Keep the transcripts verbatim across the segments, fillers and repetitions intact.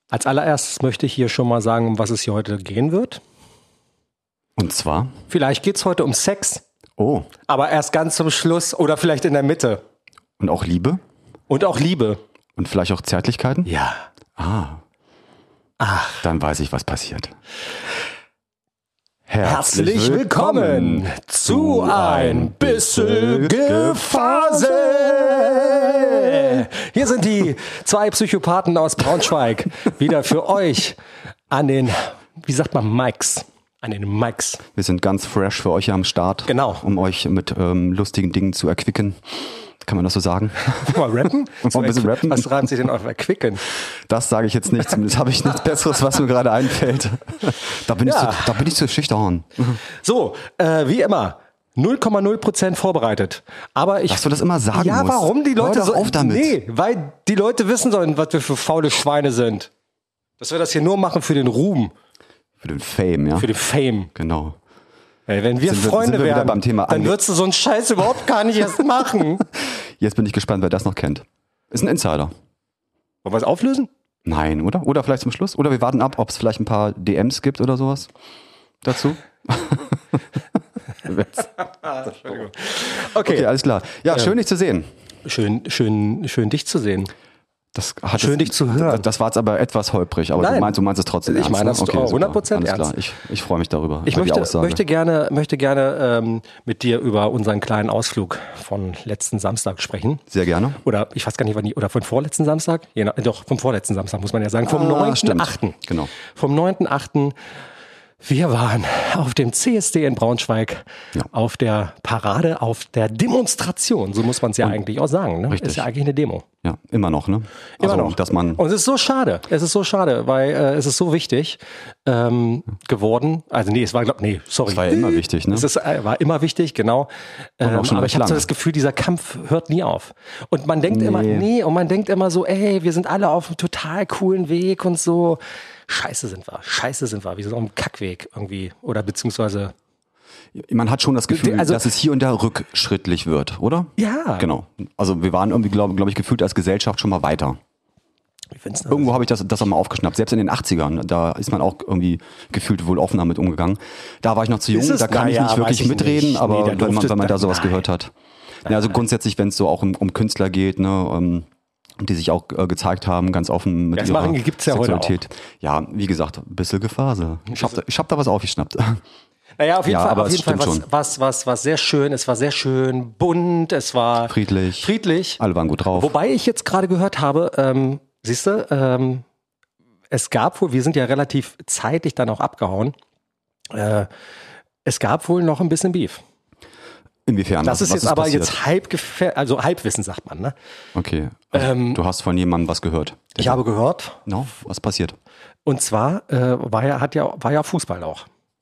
Als allererstes möchte ich hier schon mal sagen, um was es hier heute gehen wird. Und zwar? Vielleicht geht es heute um Sex. Oh. Aber erst ganz zum Schluss oder vielleicht in der Mitte. Und auch Liebe? Und auch Liebe. Und vielleicht auch Zärtlichkeiten? Ja. Ah. Ach. Dann weiß ich, was passiert. Herzlich, Herzlich willkommen, willkommen zu ein bisschen Gefasel. Hier sind die zwei Psychopathen aus Braunschweig wieder für euch an den, wie sagt man, Mics. An den Mics. Wir sind ganz fresh für euch hier am Start. Genau. Um euch mit ähm, lustigen Dingen zu erquicken. Kann man das so sagen? Mal rappen? So ein bisschen rappen. Was reimt sich denn auf erquicken? Das sage ich jetzt nicht. Zumindest habe ich nichts Besseres, was mir gerade einfällt. Da bin, ja. ich, zu, da bin ich zu schüchtern. So, äh, wie immer. null Komma null Prozent vorbereitet. Aber ich. Dass du das immer sagen ja, musst. Ja, warum die Leute Hör doch so. auf damit. Nee, weil die Leute wissen sollen, was wir für faule Schweine sind. Dass wir das hier nur machen für den Ruhm. Für den Fame, ja. Für den Fame. Genau. Ey, wenn wir sind Freunde wir, sind wir wären, beim Thema dann würdest du so einen Scheiß überhaupt gar nicht erst machen. Jetzt bin ich gespannt, wer das noch kennt. Ist ein Insider. Wollen wir es auflösen? Nein, oder? Oder vielleicht zum Schluss? Oder wir warten ab, ob es vielleicht ein paar D Ms gibt oder sowas dazu. Entschuldigung. Okay. okay, alles klar. Ja, ähm, schön dich zu sehen. Schön, schön, schön dich zu sehen. Das hat schön es, dich zu hören. Das war jetzt aber etwas holprig, aber Nein. du meinst, du meinst es trotzdem ich ernst. Ich meine das okay, hundert Prozent ernst. ernst. Ich, ich freue mich darüber. Ich möchte, möchte gerne, möchte gerne ähm, mit dir über unseren kleinen Ausflug von letzten Samstag sprechen. Sehr gerne. Oder ich weiß gar nicht, wann die, oder von vorletzten Samstag? Ja, doch, vom vorletzten Samstag muss man ja sagen. Vom ah, neunten achten Genau. Vom neunten achten Wir waren auf dem C S D in Braunschweig, ja. auf der Parade, auf der Demonstration, so muss man es ja Und, eigentlich auch sagen. Ne? Richtig. Ist ja eigentlich eine Demo. Ja, immer noch, ne? Immer also, noch. Dass man Und es ist so schade, es ist so schade, weil äh, es ist so wichtig ähm, geworden. Also nee, es war, glaub, nee, sorry. Es war ja immer wichtig, ne? Es ist, äh, war immer wichtig, genau. Ähm, auch schon aber ich habe so lange. das Gefühl, dieser Kampf hört nie auf. Und man denkt nee. immer, nee, und man denkt immer so, ey, wir sind alle auf einem total coolen Weg und so. Scheiße sind wir, scheiße sind wir, wir sind auf einem Kackweg irgendwie oder beziehungsweise. Man hat schon das Gefühl, also, dass es hier und da rückschrittlich wird, oder? Ja. Genau. Also wir waren irgendwie, glaube glaub ich, gefühlt als Gesellschaft schon mal weiter. Irgendwo habe ich das, das auch mal aufgeschnappt. Selbst in den achtzigern, da ist man auch irgendwie gefühlt wohl offener mit umgegangen. Da war ich noch zu jung, da kann ich nicht wirklich ich mitreden, nicht. aber nee, wenn, man, wenn man da sowas nein. gehört hat. Nein, ja, also nein. grundsätzlich, wenn es so auch um, um Künstler geht, ne, um, die sich auch äh, gezeigt haben, ganz offen mit das ihrer machen, gibt's ja Sexualität. Heute auch. Ja, wie gesagt, ein bisschen Gefasel. Ich habe ich hab da was aufgeschnappt. Naja, auf jeden ja, Fall, aber auf jeden Fall was, was, was, was sehr schön, es war sehr schön bunt, es war friedlich. friedlich. Alle waren gut drauf. Wobei ich jetzt gerade gehört habe, ähm, siehst du, ähm, es gab wohl, wir sind ja relativ zeitig dann auch abgehauen, äh, es gab wohl noch ein bisschen Beef. Inwiefern? Das ist was jetzt ist aber passiert? jetzt halb gefähr- also Halbwissen sagt man, ne? Okay. Also ähm, du hast von jemandem was gehört. Ich habe gehört. No, was passiert? Und zwar äh, war ja, hat ja, war ja Fußball auch.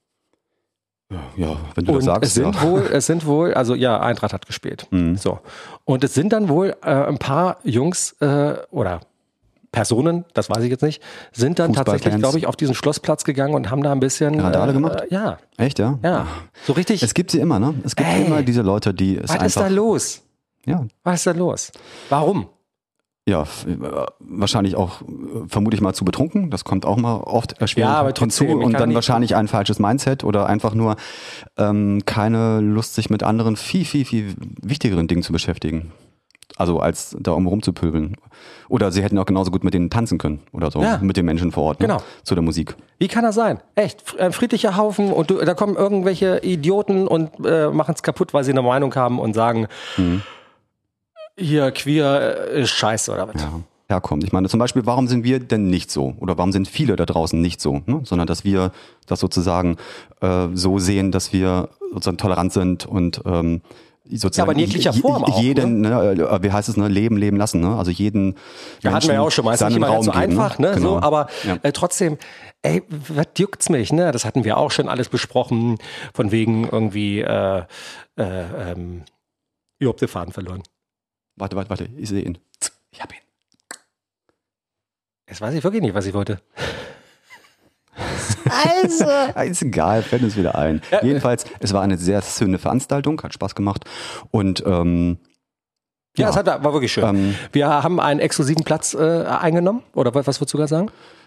Ja, wenn du und das sagst. Es sind ja. wohl, es sind wohl, also ja, Eintracht hat gespielt. Mhm. So. Und es sind dann wohl äh, ein paar Jungs äh, oder Personen, das weiß ich jetzt nicht, sind dann tatsächlich, glaube ich, auf diesen Schlossplatz gegangen und haben da ein bisschen Randale äh, gemacht? Äh, ja. Echt, ja? Ja. So richtig. Es gibt sie immer, ne? Es gibt ey, immer diese Leute, die es was einfach... ist da los? Ja. Was ist da los? Warum? Ja, wahrscheinlich auch, vermute ich mal, zu betrunken. Das kommt auch mal oft erschwerend ja, aber trotzdem, hinzu. Und dann wahrscheinlich ein falsches Mindset oder einfach nur ähm, keine Lust, sich mit anderen viel, viel, viel wichtigeren Dingen zu beschäftigen. Also als da um rumzupöbeln. Oder sie hätten auch genauso gut mit denen tanzen können oder so, ja. mit den Menschen vor Ort, ne? Genau. Zu der Musik. Wie kann das sein? Echt, ein friedlicher Haufen und du, da kommen irgendwelche Idioten und äh, machen es kaputt, weil sie eine Meinung haben und sagen, mhm. hier queer ist scheiße oder was. Ja. Herkommt. Ich meine, zum Beispiel, warum sind wir denn nicht so? Oder warum sind viele da draußen nicht so? Ne? Sondern, dass wir das sozusagen äh, so sehen, dass wir sozusagen tolerant sind und ähm, sozusagen ja, aber in jeglicher Form auch, jeden, ne? Ne, wie heißt es, ne, leben, leben lassen, ne? Also jeden ja, hatten wir ja auch schon mal, ist nicht immer ganz so einfach, ne? Genau. So, aber ja. äh, trotzdem, ey, was juckt's mich, ne? Das hatten wir auch schon alles besprochen, von wegen irgendwie, äh, äh, ähm, ihr habt den Faden verloren. Warte, warte, warte, ich sehe ihn. Ich hab ihn. Jetzt weiß ich wirklich nicht, was ich wollte. Also. Ist egal, fällt uns wieder ein. Ja, Jedenfalls, es war eine sehr schöne Veranstaltung, hat Spaß gemacht. Und ähm, ja, ja, es hat, war wirklich schön. Ähm, wir haben einen exklusiven Platz äh, eingenommen, oder was würdest du gerade sagen?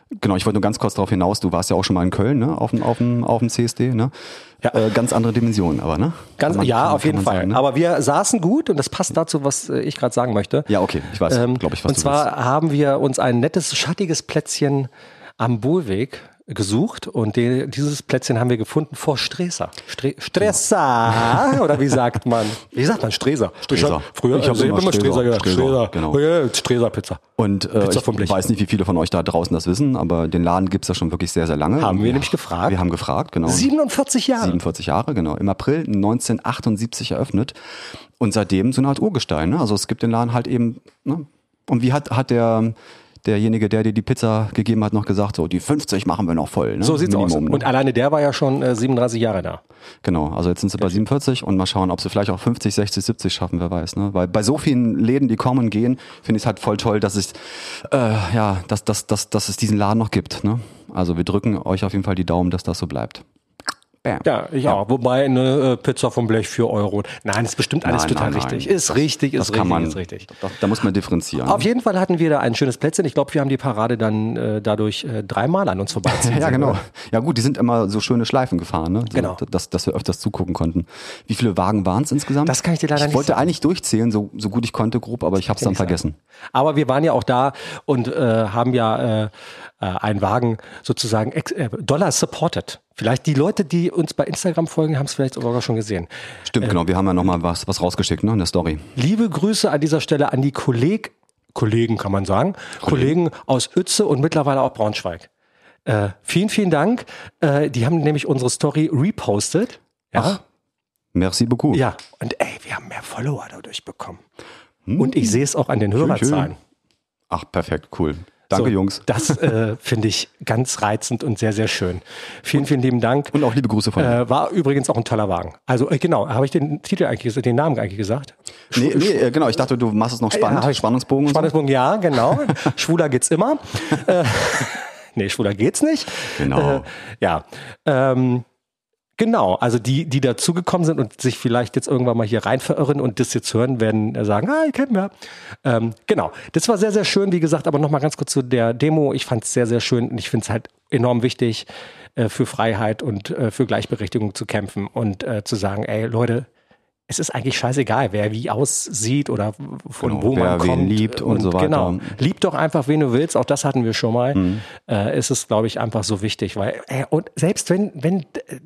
Genau, ich wollte nur ganz kurz darauf hinaus, du warst ja auch schon mal in Köln, ne? Auf dem, auf dem, auf dem C S D, ne? Ja. Äh, ganz andere Dimensionen, aber, ne? Ganz, man, ja, kann, auf jeden Fall. Sagen, ne? Aber wir saßen gut und das passt dazu, was ich gerade sagen möchte. Ja, okay, ich weiß, ähm, glaube ich, was und du zwar willst. Haben wir uns ein nettes, schattiges Plätzchen am Bohlweg gesucht und die, dieses Plätzchen haben wir gefunden vor Streser. Stre Stresser, oder wie sagt man? Wie sagt man? Streser. Streser. Früher, ich habe also immer Streser gesagt. Streser, Streser. Genau. Ja, Streser Pizza. Und äh, Pizza vom ich weiß nicht, wie viele von euch da draußen das wissen, aber den Laden gibt's ja schon wirklich sehr, sehr lange. Haben wir ja, nämlich gefragt. Wir haben gefragt, genau. siebenundvierzig Jahre. siebenundvierzig Jahre, genau. Im April neunzehnhundertachtundsiebzig eröffnet und seitdem so eine Art Urgestein. Ne? Also es gibt den Laden halt eben, ne? Und wie hat, hat der... derjenige, der dir die Pizza gegeben hat, noch gesagt, so die fünfzig machen wir noch voll. Ne? So sieht's Minimum, aus. Ne? Und alleine der war ja schon äh, siebenunddreißig Jahre da. Genau, also jetzt sind sie bei siebenundvierzig und mal schauen, ob sie vielleicht auch fünfzig, sechzig, siebzig schaffen, wer weiß. Ne? Weil bei so vielen Läden, die kommen und gehen, finde ich es halt voll toll, dass es, äh, ja, dass, dass, dass, dass es diesen Laden noch gibt. Ne? Also wir drücken euch auf jeden Fall die Daumen, dass das so bleibt. Bam. Ja, ich ja. auch. Wobei eine äh, Pizza vom Blech vier Euro. Nein, ist bestimmt alles nein, total nein, richtig. Nein. Ist richtig, ist das richtig, kann man, ist richtig. Da, da muss man differenzieren. Auf jeden Fall hatten wir da ein schönes Plätzchen. Ich glaube, wir haben die Parade dann äh, dadurch äh, dreimal an uns vorbeiziehen. Ja, genau. Ja gut, die sind immer so schöne Schleifen gefahren, ne? So, genau. Dass, dass wir öfters zugucken konnten. Wie viele Wagen waren es insgesamt? Das kann ich dir leider ich nicht wollte sagen. eigentlich durchzählen, so, so gut ich konnte, grob, aber ich habe es dann vergessen. Sagen. Aber wir waren ja auch da und äh, haben ja äh, einen Wagen sozusagen ex- äh, Dollar supported. Vielleicht die Leute, die uns bei Instagram folgen, haben es vielleicht sogar schon gesehen. Stimmt, äh, genau. Wir haben ja nochmal was, was rausgeschickt, ne, in der Story. Liebe Grüße an dieser Stelle an die Kolleg, Kollegen, kann man sagen. Kollegen, Kollegen aus Uetze und mittlerweile auch Braunschweig. Äh, vielen, vielen Dank. Äh, die haben nämlich unsere Story repostet. Ja. Ach, merci beaucoup. Ja, und ey, wir haben mehr Follower dadurch bekommen. Hm. Und ich sehe es auch an den Hörerzahlen. Ach, perfekt, cool. Danke, so, Jungs. Das äh, finde ich ganz reizend und sehr, sehr schön. Vielen, vielen lieben Dank. Und auch liebe Grüße von äh, War übrigens auch ein toller Wagen. Also äh, genau, habe ich den Titel eigentlich, den Namen eigentlich gesagt? Nee, nee äh, genau, ich dachte, du machst es noch spannend. Ja, Spannungsbogen. Spannungsbogen, so. Ja, genau. Schwuler geht's immer. äh, nee, schwuler geht's nicht. Genau. Äh, ja, ähm, Genau, also die, die dazugekommen sind und sich vielleicht jetzt irgendwann mal hier rein verirren und das jetzt hören, werden sagen, ah, ich kennen wir. Ähm, genau, das war sehr, sehr schön, wie gesagt, aber nochmal ganz kurz zu der Demo. Ich fand es sehr, sehr schön und ich finde es halt enorm wichtig, äh, für Freiheit und äh, für Gleichberechtigung zu kämpfen und äh, zu sagen, ey Leute, es ist eigentlich scheißegal, wer wie aussieht oder von genau, wo wer man kommt. Wen liebt und, und so weiter. Genau, lieb doch einfach, wen du willst, auch das hatten wir schon mal. Mhm. Äh, es ist, glaube ich, einfach so wichtig, weil, ey, und selbst wenn, wenn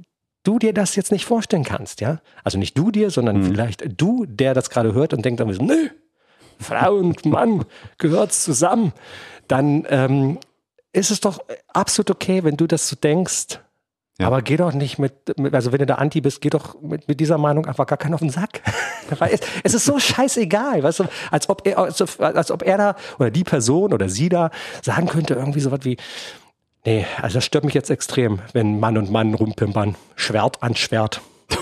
du dir das jetzt nicht vorstellen kannst, ja? Also nicht du dir, sondern mhm. vielleicht du, der das gerade hört und denkt dann, nö, Frau und Mann gehört zusammen. Dann ähm, ist es doch absolut okay, wenn du das so denkst. Ja. Aber geh doch nicht mit, mit, also wenn du da Anti bist, geh doch mit, mit dieser Meinung einfach gar keinen auf den Sack. es, es ist so scheißegal, weißt du, als ob er, als, als ob er da oder die Person oder sie da sagen könnte irgendwie so was wie, nee, also das stört mich jetzt extrem, wenn Mann und Mann rumpimpern. Schwert an Schwert.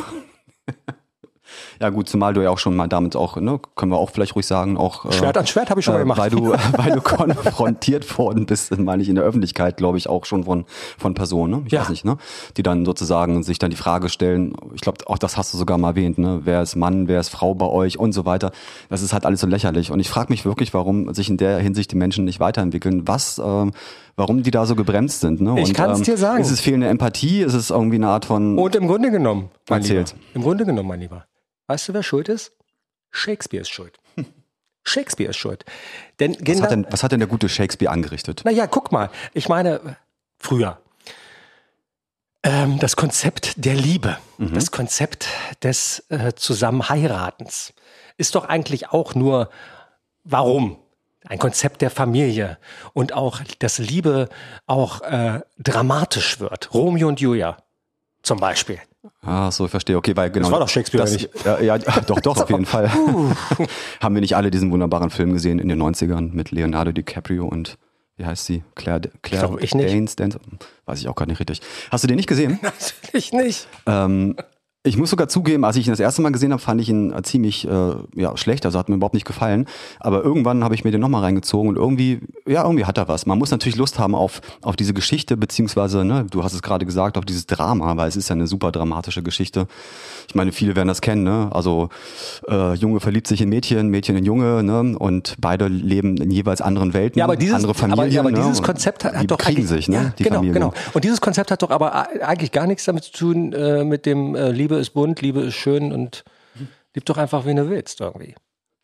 Ja gut, zumal du ja auch schon mal damit auch, ne, können wir auch vielleicht ruhig sagen, auch Schwert an Schwert habe ich schon äh, mal gemacht. Weil du, weil du konfrontiert worden bist, meine ich, in der Öffentlichkeit, glaube ich, auch schon von von Personen, ne? Ich ja. weiß nicht, ne, die dann sozusagen sich dann die Frage stellen, ich glaube, auch das hast du sogar mal erwähnt, ne, wer ist Mann, wer ist Frau bei euch und so weiter. Das ist halt alles so lächerlich und ich frage mich wirklich, warum sich in der Hinsicht die Menschen nicht weiterentwickeln, was ähm, warum die da so gebremst sind. Ne? Ich kann es ähm, dir sagen. Ist es fehlende Empathie? Ist es irgendwie eine Art von... Und im Grunde genommen, mein erzählt. Lieber, im Grunde genommen, mein Lieber, weißt du, wer schuld ist? Shakespeare ist schuld. Shakespeare ist schuld. Denn was, hat denn, was hat denn der gute Shakespeare angerichtet? Naja, guck mal, ich meine, früher, ähm, das Konzept der Liebe, mhm. das Konzept des äh, Zusammenheiratens ist doch eigentlich auch nur, warum? Ein Konzept der Familie und auch, dass Liebe auch äh, dramatisch wird. Romeo und Julia zum Beispiel. Ah, so, ich verstehe. Okay, weil genau. Das war doch Shakespeare, das, nicht? Ja, ja, doch, doch, auf jeden Fall. Haben wir nicht alle diesen wunderbaren Film gesehen in den neunzigern mit Leonardo DiCaprio und wie heißt sie? Claire, Claire ich ich Danes? Danes? Weiß ich auch gar nicht richtig. Hast du den nicht gesehen? Natürlich nicht. Ähm, Ich muss sogar zugeben, als ich ihn das erste Mal gesehen habe, fand ich ihn ziemlich äh, ja, schlecht, also hat mir überhaupt nicht gefallen. Aber irgendwann habe ich mir den nochmal reingezogen und irgendwie, ja, irgendwie hat er was. Man muss natürlich Lust haben auf auf diese Geschichte, beziehungsweise, ne, du hast es gerade gesagt, auf dieses Drama, weil es ist ja eine super dramatische Geschichte. Ich meine, viele werden das kennen, ne? Also äh, Junge verliebt sich in Mädchen, Mädchen in Junge, ne? Und beide leben in jeweils anderen Welten, ja, aber dieses, andere Familien. Aber, aber ne? dieses Konzept hat, hat die doch kriegen sich, ne? Ja, die genau, Familien. genau. Und dieses Konzept hat doch aber eigentlich gar nichts damit zu tun äh, mit dem äh, Liebe ist bunt, Liebe ist schön und lieb doch einfach, wen du willst irgendwie.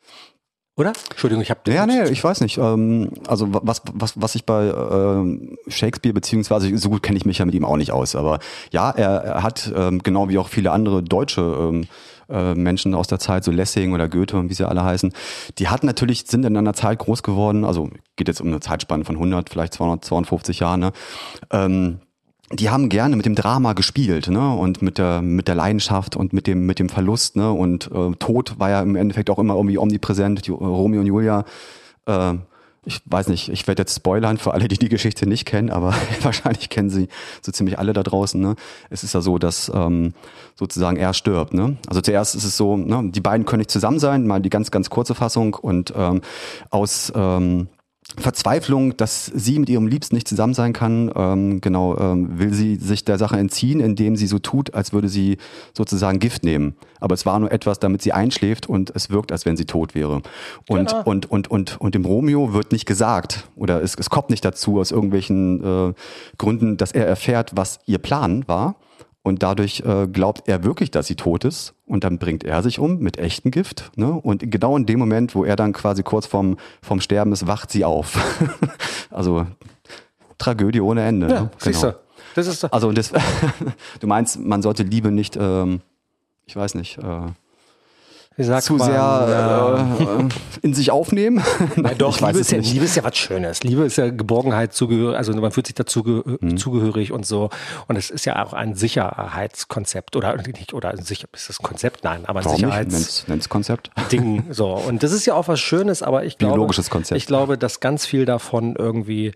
Oder? Entschuldigung, ich habe... Ja, nee, ich weiß nicht. Ähm, also was, was, was ich bei ähm, Shakespeare, beziehungsweise so gut kenne ich mich ja mit ihm auch nicht aus, aber ja, er, er hat, ähm, genau wie auch viele andere deutsche ähm, äh, Menschen aus der Zeit, so Lessing oder Goethe und wie sie alle heißen, die hatten natürlich, sind in einer Zeit groß geworden, also geht jetzt um eine Zeitspanne von hundert, vielleicht zweihundert, zweihundertfünfzig Jahren, ne? Ähm, die haben gerne mit dem Drama gespielt, ne, und mit der mit der Leidenschaft und mit dem mit dem Verlust, ne, und äh, Tod war ja im Endeffekt auch immer irgendwie omnipräsent. Die, Romeo und Julia, äh, ich weiß nicht, ich werde jetzt spoilern für alle, die die Geschichte nicht kennen, aber wahrscheinlich kennen sie so ziemlich alle da draußen, ne. Es ist ja so, dass ähm, sozusagen er stirbt, ne. Also zuerst ist es so, ne, die beiden können nicht zusammen sein, mal die ganz ganz kurze Fassung und ähm, aus ähm, Verzweiflung, dass sie mit ihrem Liebsten nicht zusammen sein kann, ähm, genau, ähm, will sie sich der Sache entziehen, indem sie so tut, als würde sie sozusagen Gift nehmen. Aber es war nur etwas, damit sie einschläft und es wirkt, als wenn sie tot wäre. Und genau. und und und und dem Romeo wird nicht gesagt oder es, es kommt nicht dazu aus irgendwelchen äh, Gründen, dass er erfährt, was ihr Plan war. Und dadurch äh, glaubt er wirklich, dass sie tot ist. Und dann bringt er sich um mit echtem Gift. Ne? Und genau in dem Moment, wo er dann quasi kurz vorm, vorm Sterben ist, wacht sie auf. Also Tragödie ohne Ende. Ja, ne? siehst Genau. du. Das ist doch also das, du meinst, man sollte Liebe nicht, ähm, ich weiß nicht, äh, zu man, sehr ja. äh, in sich aufnehmen. Nein, doch, Liebe ist, ja, Liebe ist ja was Schönes. Liebe ist ja Geborgenheit, zugehörig, also man fühlt sich dazu ge- mhm. zugehörig und so. Und es ist ja auch ein Sicherheitskonzept oder nicht, oder sicher, ist das ein Konzept? Nein, aber ein Sicherheitskonzept. Ding, so. Und das ist ja auch was Schönes, aber ich glaube, biologisches Konzept. Ich glaube, dass ganz viel davon irgendwie,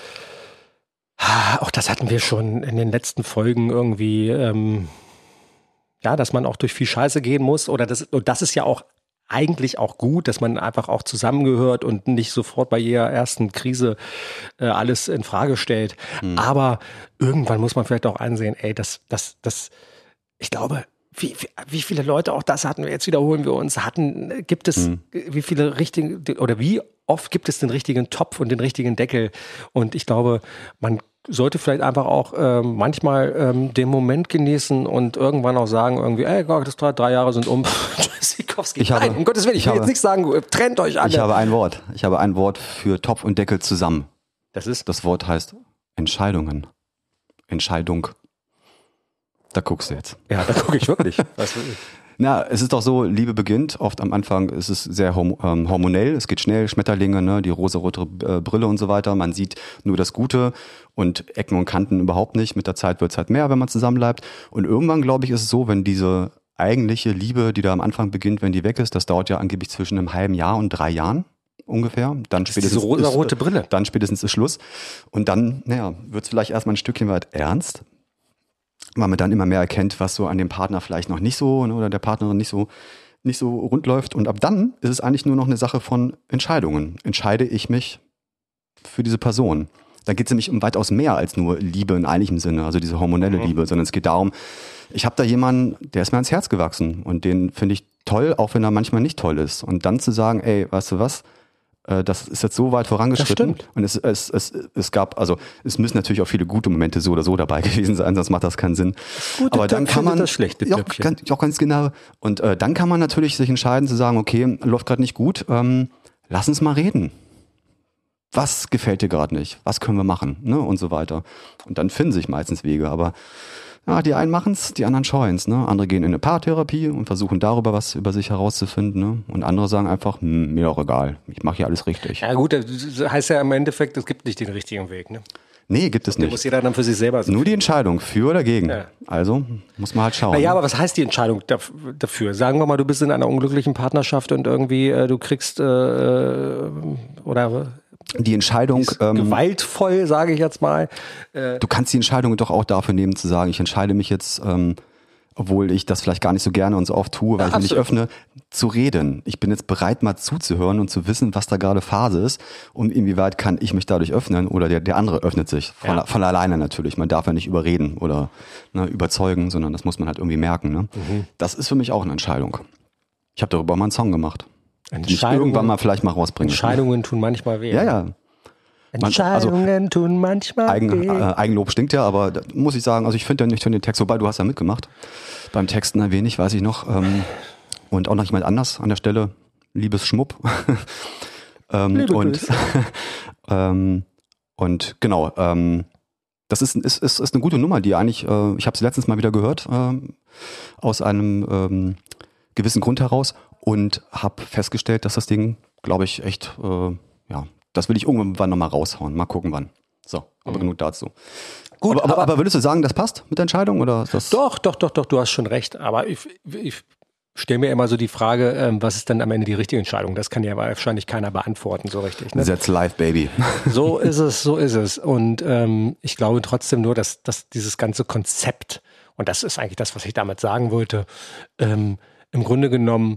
auch das hatten wir schon in den letzten Folgen irgendwie, ähm, ja, dass man auch durch viel Scheiße gehen muss oder das, und das ist ja auch eigentlich auch gut, dass man einfach auch zusammengehört und nicht sofort bei jeder ersten Krise äh, alles in Frage stellt. Mhm. Aber irgendwann muss man vielleicht auch einsehen, ey, das, das, das, ich glaube, wie, wie, wie viele Leute, auch das hatten wir, jetzt wiederholen wir uns, hatten, gibt es, mhm. wie viele richtigen, oder wie oft gibt es den richtigen Topf und den richtigen Deckel? Und ich glaube, man sollte vielleicht einfach auch ähm, manchmal ähm, den Moment genießen und irgendwann auch sagen irgendwie, ey Gott, das drei, drei Jahre sind um. Tschüssikowski. Ich habe, Nein, um Gottes Willen, ich, ich will habe, jetzt nicht sagen, trennt euch alle. Ich habe ein Wort. Ich habe ein Wort für Topf und Deckel zusammen. Das ist? Das Wort heißt Entscheidungen. Entscheidung. Da guckst du jetzt. Ja, da gucke ich wirklich. Was will ich? Na, es ist doch so, Liebe beginnt, oft am Anfang ist es sehr horm- ähm, hormonell, es geht schnell, Schmetterlinge, ne, die rosarote äh, Brille und so weiter, man sieht nur das Gute und Ecken und Kanten überhaupt nicht, mit der Zeit wird es halt mehr, wenn man zusammenbleibt und irgendwann, glaube ich, ist es so, wenn diese eigentliche Liebe, die da am Anfang beginnt, wenn die weg ist, das dauert ja angeblich zwischen einem halben Jahr und drei Jahren ungefähr, dann spätestens, diese rosarote Brille. Dann spätestens ist Schluss und dann, naja, wird es vielleicht erstmal ein Stückchen weit ernst, weil man dann immer mehr erkennt, was so an dem Partner vielleicht noch nicht so oder der Partnerin nicht so nicht so rund läuft. Und ab dann ist es eigentlich nur noch eine Sache von Entscheidungen. Entscheide ich mich für diese Person? Da geht es nämlich um weitaus mehr als nur Liebe in eigentlichem Sinne, also diese hormonelle mhm. Liebe, sondern es geht darum, ich habe da jemanden, der ist mir ans Herz gewachsen und den finde ich toll, auch wenn er manchmal nicht toll ist. Und dann zu sagen, ey, weißt du was, das ist jetzt so weit vorangeschritten und es, es, es, es gab, also es müssen natürlich auch viele gute Momente so oder so dabei gewesen sein, sonst macht das keinen Sinn. Gute Aber dann Töpfchen kann man, das schlechte ja, ganz, auch ganz genau, und äh, dann kann man natürlich sich entscheiden zu sagen, okay, läuft gerade nicht gut, ähm, lass uns mal reden. Was gefällt dir gerade nicht? Was können wir machen? Ne? Und so weiter. Und dann finden sich meistens Wege, aber ja, die einen machen's, die anderen scheuen's, ne? Andere gehen in eine Paartherapie und versuchen darüber was über sich herauszufinden, ne? Und andere sagen einfach, hm, mir auch egal, ich mache hier alles richtig. Ja gut, das heißt ja im Endeffekt, es gibt nicht den richtigen Weg, ne? Nee, gibt es nicht. muss jeder dann für sich selber sein. Nur die Entscheidung, für oder gegen. Ja. Also muss man halt schauen. Naja, aber was heißt die Entscheidung dafür? Sagen wir mal, du bist in einer unglücklichen Partnerschaft und irgendwie äh, du kriegst äh, oder die Entscheidung ähm, gewaltvoll, sage ich jetzt mal. Äh, du kannst die Entscheidung doch auch dafür nehmen, zu sagen, ich entscheide mich jetzt, ähm, obwohl ich das vielleicht gar nicht so gerne und so oft tue, weil ja, ich mich nicht öffne, zu reden. Ich bin jetzt bereit, mal zuzuhören und zu wissen, was da gerade Phase ist und inwieweit kann ich mich dadurch öffnen oder der, der andere öffnet sich. Von, ja. von alleine natürlich. Man darf ja nicht überreden oder ne, überzeugen, sondern das muss man halt irgendwie merken. Ne? Mhm. Das ist für mich auch eine Entscheidung. Ich habe darüber mal einen Song gemacht. Den ich irgendwann mal vielleicht mal rausbringen. Entscheidungen tun manchmal weh. Ja, ja. Entscheidungen also, tun manchmal Eigen, weh. Äh, Eigenlob stinkt ja, aber da muss ich sagen, also ich finde ja nicht den Text, wobei du hast ja mitgemacht. Beim Texten ein wenig, weiß ich noch. Ähm, und auch noch jemand anders an der Stelle. Liebes Schmupp. ähm, Liebe und, ähm, und genau, ähm, das ist, ist, ist, ist eine gute Nummer, die eigentlich, äh, ich habe sie letztens mal wieder gehört, äh, aus einem ähm, gewissen Grund heraus und habe festgestellt, dass das Ding, glaube ich, echt, äh, ja, das will ich irgendwann nochmal raushauen. Mal gucken, wann. So, aber mhm. genug dazu. Gut, aber, aber, aber, aber würdest du sagen, das passt mit der Entscheidung? Oder ist das doch, doch, doch, doch, du hast schon recht. Aber ich, ich stelle mir immer so die Frage, ähm, was ist denn am Ende die richtige Entscheidung? Das kann ja wahrscheinlich keiner beantworten, so richtig. Ne? That's life, baby. So ist es, so ist es. Und ähm, ich glaube trotzdem nur, dass, dass dieses ganze Konzept, und das ist eigentlich das, was ich damit sagen wollte, ähm, im Grunde genommen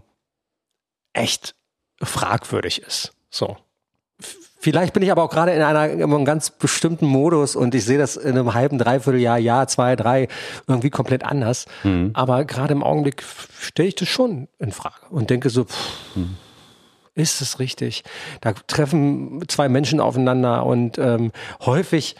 echt fragwürdig ist. So. Vielleicht bin ich aber auch gerade in, einer, in einem ganz bestimmten Modus und ich sehe das in einem halben, dreiviertel Jahr, Jahr, zwei, drei irgendwie komplett anders. Mhm. Aber gerade im Augenblick stelle ich das schon in Frage und denke so, pff, mhm. ist es richtig? Da treffen zwei Menschen aufeinander und ähm, häufig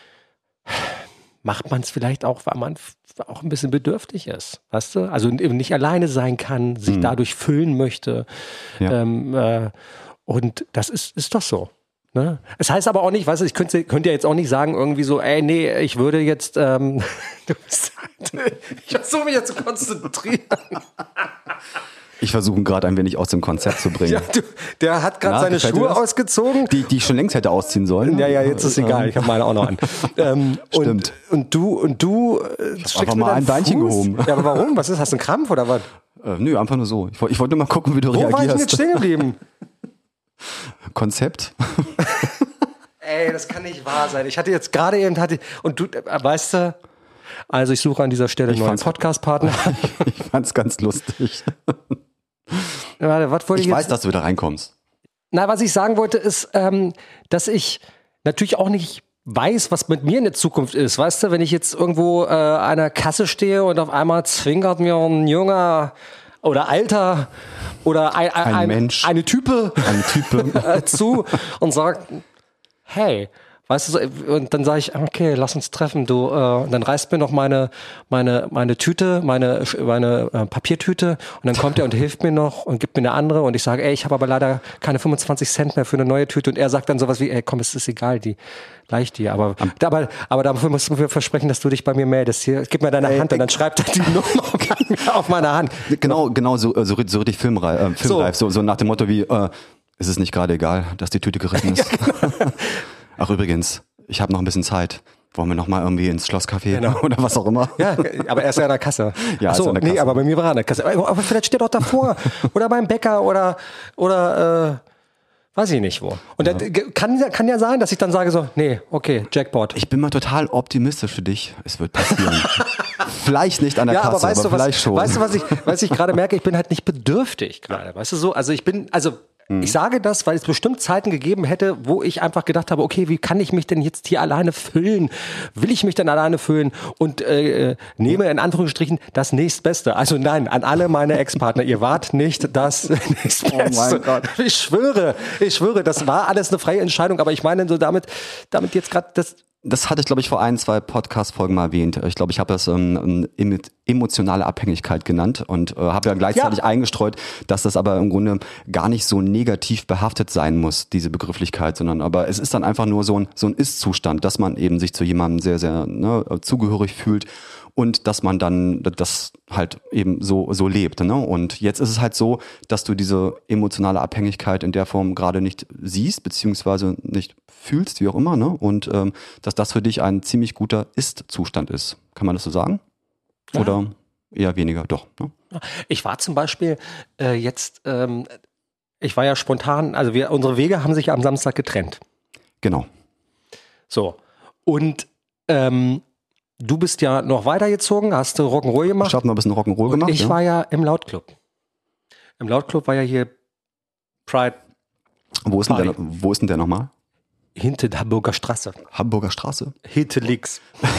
macht man es vielleicht auch, weil man auch ein bisschen bedürftig ist, weißt du? Also nicht alleine sein kann, sich mhm. dadurch füllen möchte. Ja. Ähm, äh, und das ist, ist doch so. Ne? Es heißt aber auch nicht, weißt du, ich könnte, könnte ja jetzt auch nicht sagen, irgendwie so, ey, nee, ich würde jetzt, ähm, du bist halt, ich versuche mich jetzt zu konzentrieren. Ich versuche ihn gerade ein wenig aus dem Konzept zu bringen. Ja, du, der hat gerade seine Schuhe ausgezogen. Die, die ich schon längst hätte ausziehen sollen. Ja, ja, jetzt ist egal, ich habe meine auch noch an. Ähm, Stimmt. Und, und du, und du ich hab einfach mal ein Beinchen Fuß. gehoben. Ja, aber warum? Was ist, hast du einen Krampf oder was? Äh, nö, einfach nur so. Ich, ich wollte nur mal gucken, wie du Wo reagierst. Wo war ich denn jetzt stehen geblieben? Konzept. Ey, das kann nicht wahr sein. Ich hatte jetzt gerade eben, hatte, und du, weißt du, also ich suche an dieser Stelle einen neuen Podcast-Partner. Ich fand's ganz lustig. Warte, was wollte ich ich weiß, jetzt? dass du wieder reinkommst. Na, was ich sagen wollte, ist, ähm, dass ich natürlich auch nicht weiß, was mit mir in der Zukunft ist. Weißt du, wenn ich jetzt irgendwo äh, an der Kasse stehe und auf einmal zwinkert mir ein junger oder alter oder ein, ein, ein Mensch, eine Type, eine Type. zu und sagt, hey, weißt du, so, und dann sage ich, okay, lass uns treffen, du, äh, und dann reißt mir noch meine, meine, meine Tüte, meine, meine äh, Papiertüte und dann kommt er und hilft mir noch und gibt mir eine andere und ich sage, ey, ich habe aber leider keine fünfundzwanzig Cent mehr für eine neue Tüte und er sagt dann sowas wie, ey, komm, es ist egal, die gleich dir, aber, aber, aber dafür musst du mir versprechen, dass du dich bei mir meldest. Hier, gib mir deine ey, Hand und dann schreibt er die Nummer auf meine Hand. Genau, genau, so, so, so richtig filmreif, äh, filmreif, so. So, so nach dem Motto wie, äh, ist es nicht gerade egal, dass die Tüte gerissen ist? Ja, genau. Ach übrigens, ich habe noch ein bisschen Zeit. Wollen wir noch mal irgendwie ins Schlosscafé genau. oder was auch immer? Ja, aber er ist ja an der Kasse. Ja, Ach so, ist an der Kasse. Nee, aber bei mir war er an der Kasse. Aber vielleicht steht er auch davor oder beim Bäcker oder oder äh, weiß ich nicht wo. Und ja. dann kann kann ja sein, dass ich dann sage so, nee, okay, Jackpot. Ich bin mal total optimistisch für dich. Es wird passieren. Vielleicht nicht an der ja, Kasse, aber, weißt aber du, vielleicht was, schon. Weißt du, was ich was ich gerade merke? Ich bin halt nicht bedürftig gerade. Weißt du so? Also ich bin also Ich sage das, weil es bestimmt Zeiten gegeben hätte, wo ich einfach gedacht habe, okay, wie kann ich mich denn jetzt hier alleine füllen? Will ich mich denn alleine füllen? Und äh, nehme in Anführungsstrichen das nächstbeste. Also nein, an alle meine Ex-Partner, ihr wart nicht das nächstbeste. Oh mein Gott. Ich schwöre, ich schwöre, das war alles eine freie Entscheidung. Aber ich meine so damit, damit jetzt gerade das... Das hatte ich, glaube ich, vor ein, zwei Podcast-Folgen mal erwähnt. Ich glaube, ich habe das ähm, emotionale Abhängigkeit genannt und äh, habe ja gleichzeitig ja. eingestreut, dass das aber im Grunde gar nicht so negativ behaftet sein muss, diese Begrifflichkeit, sondern aber es ist dann einfach nur so ein, so ein Ist-Zustand, dass man eben sich zu jemandem sehr, sehr ne, zugehörig fühlt und dass man dann das halt eben so so lebt. Ne? Und jetzt ist es halt so, dass du diese emotionale Abhängigkeit in der Form gerade nicht siehst, beziehungsweise nicht fühlst, wie auch immer, ne? Und ähm, dass das für dich ein ziemlich guter Ist-Zustand ist. Kann man das so sagen? Ja. Oder eher weniger? Doch. Ne? Ich war zum Beispiel äh, jetzt, ähm, ich war ja spontan, also wir, unsere Wege haben sich ja am Samstag getrennt. Genau. So. Und ähm, du bist ja noch weitergezogen, hast du Rock'n'Roll gemacht. Ich habe noch ein bisschen Rock'n'Roll gemacht. Ich ja. war ja im Lautclub. Im Lautclub war ja hier Pride. Wo ist denn der, wo ist denn der nochmal? Hinter der Hamburger Straße. Hamburger Straße? Hinter links.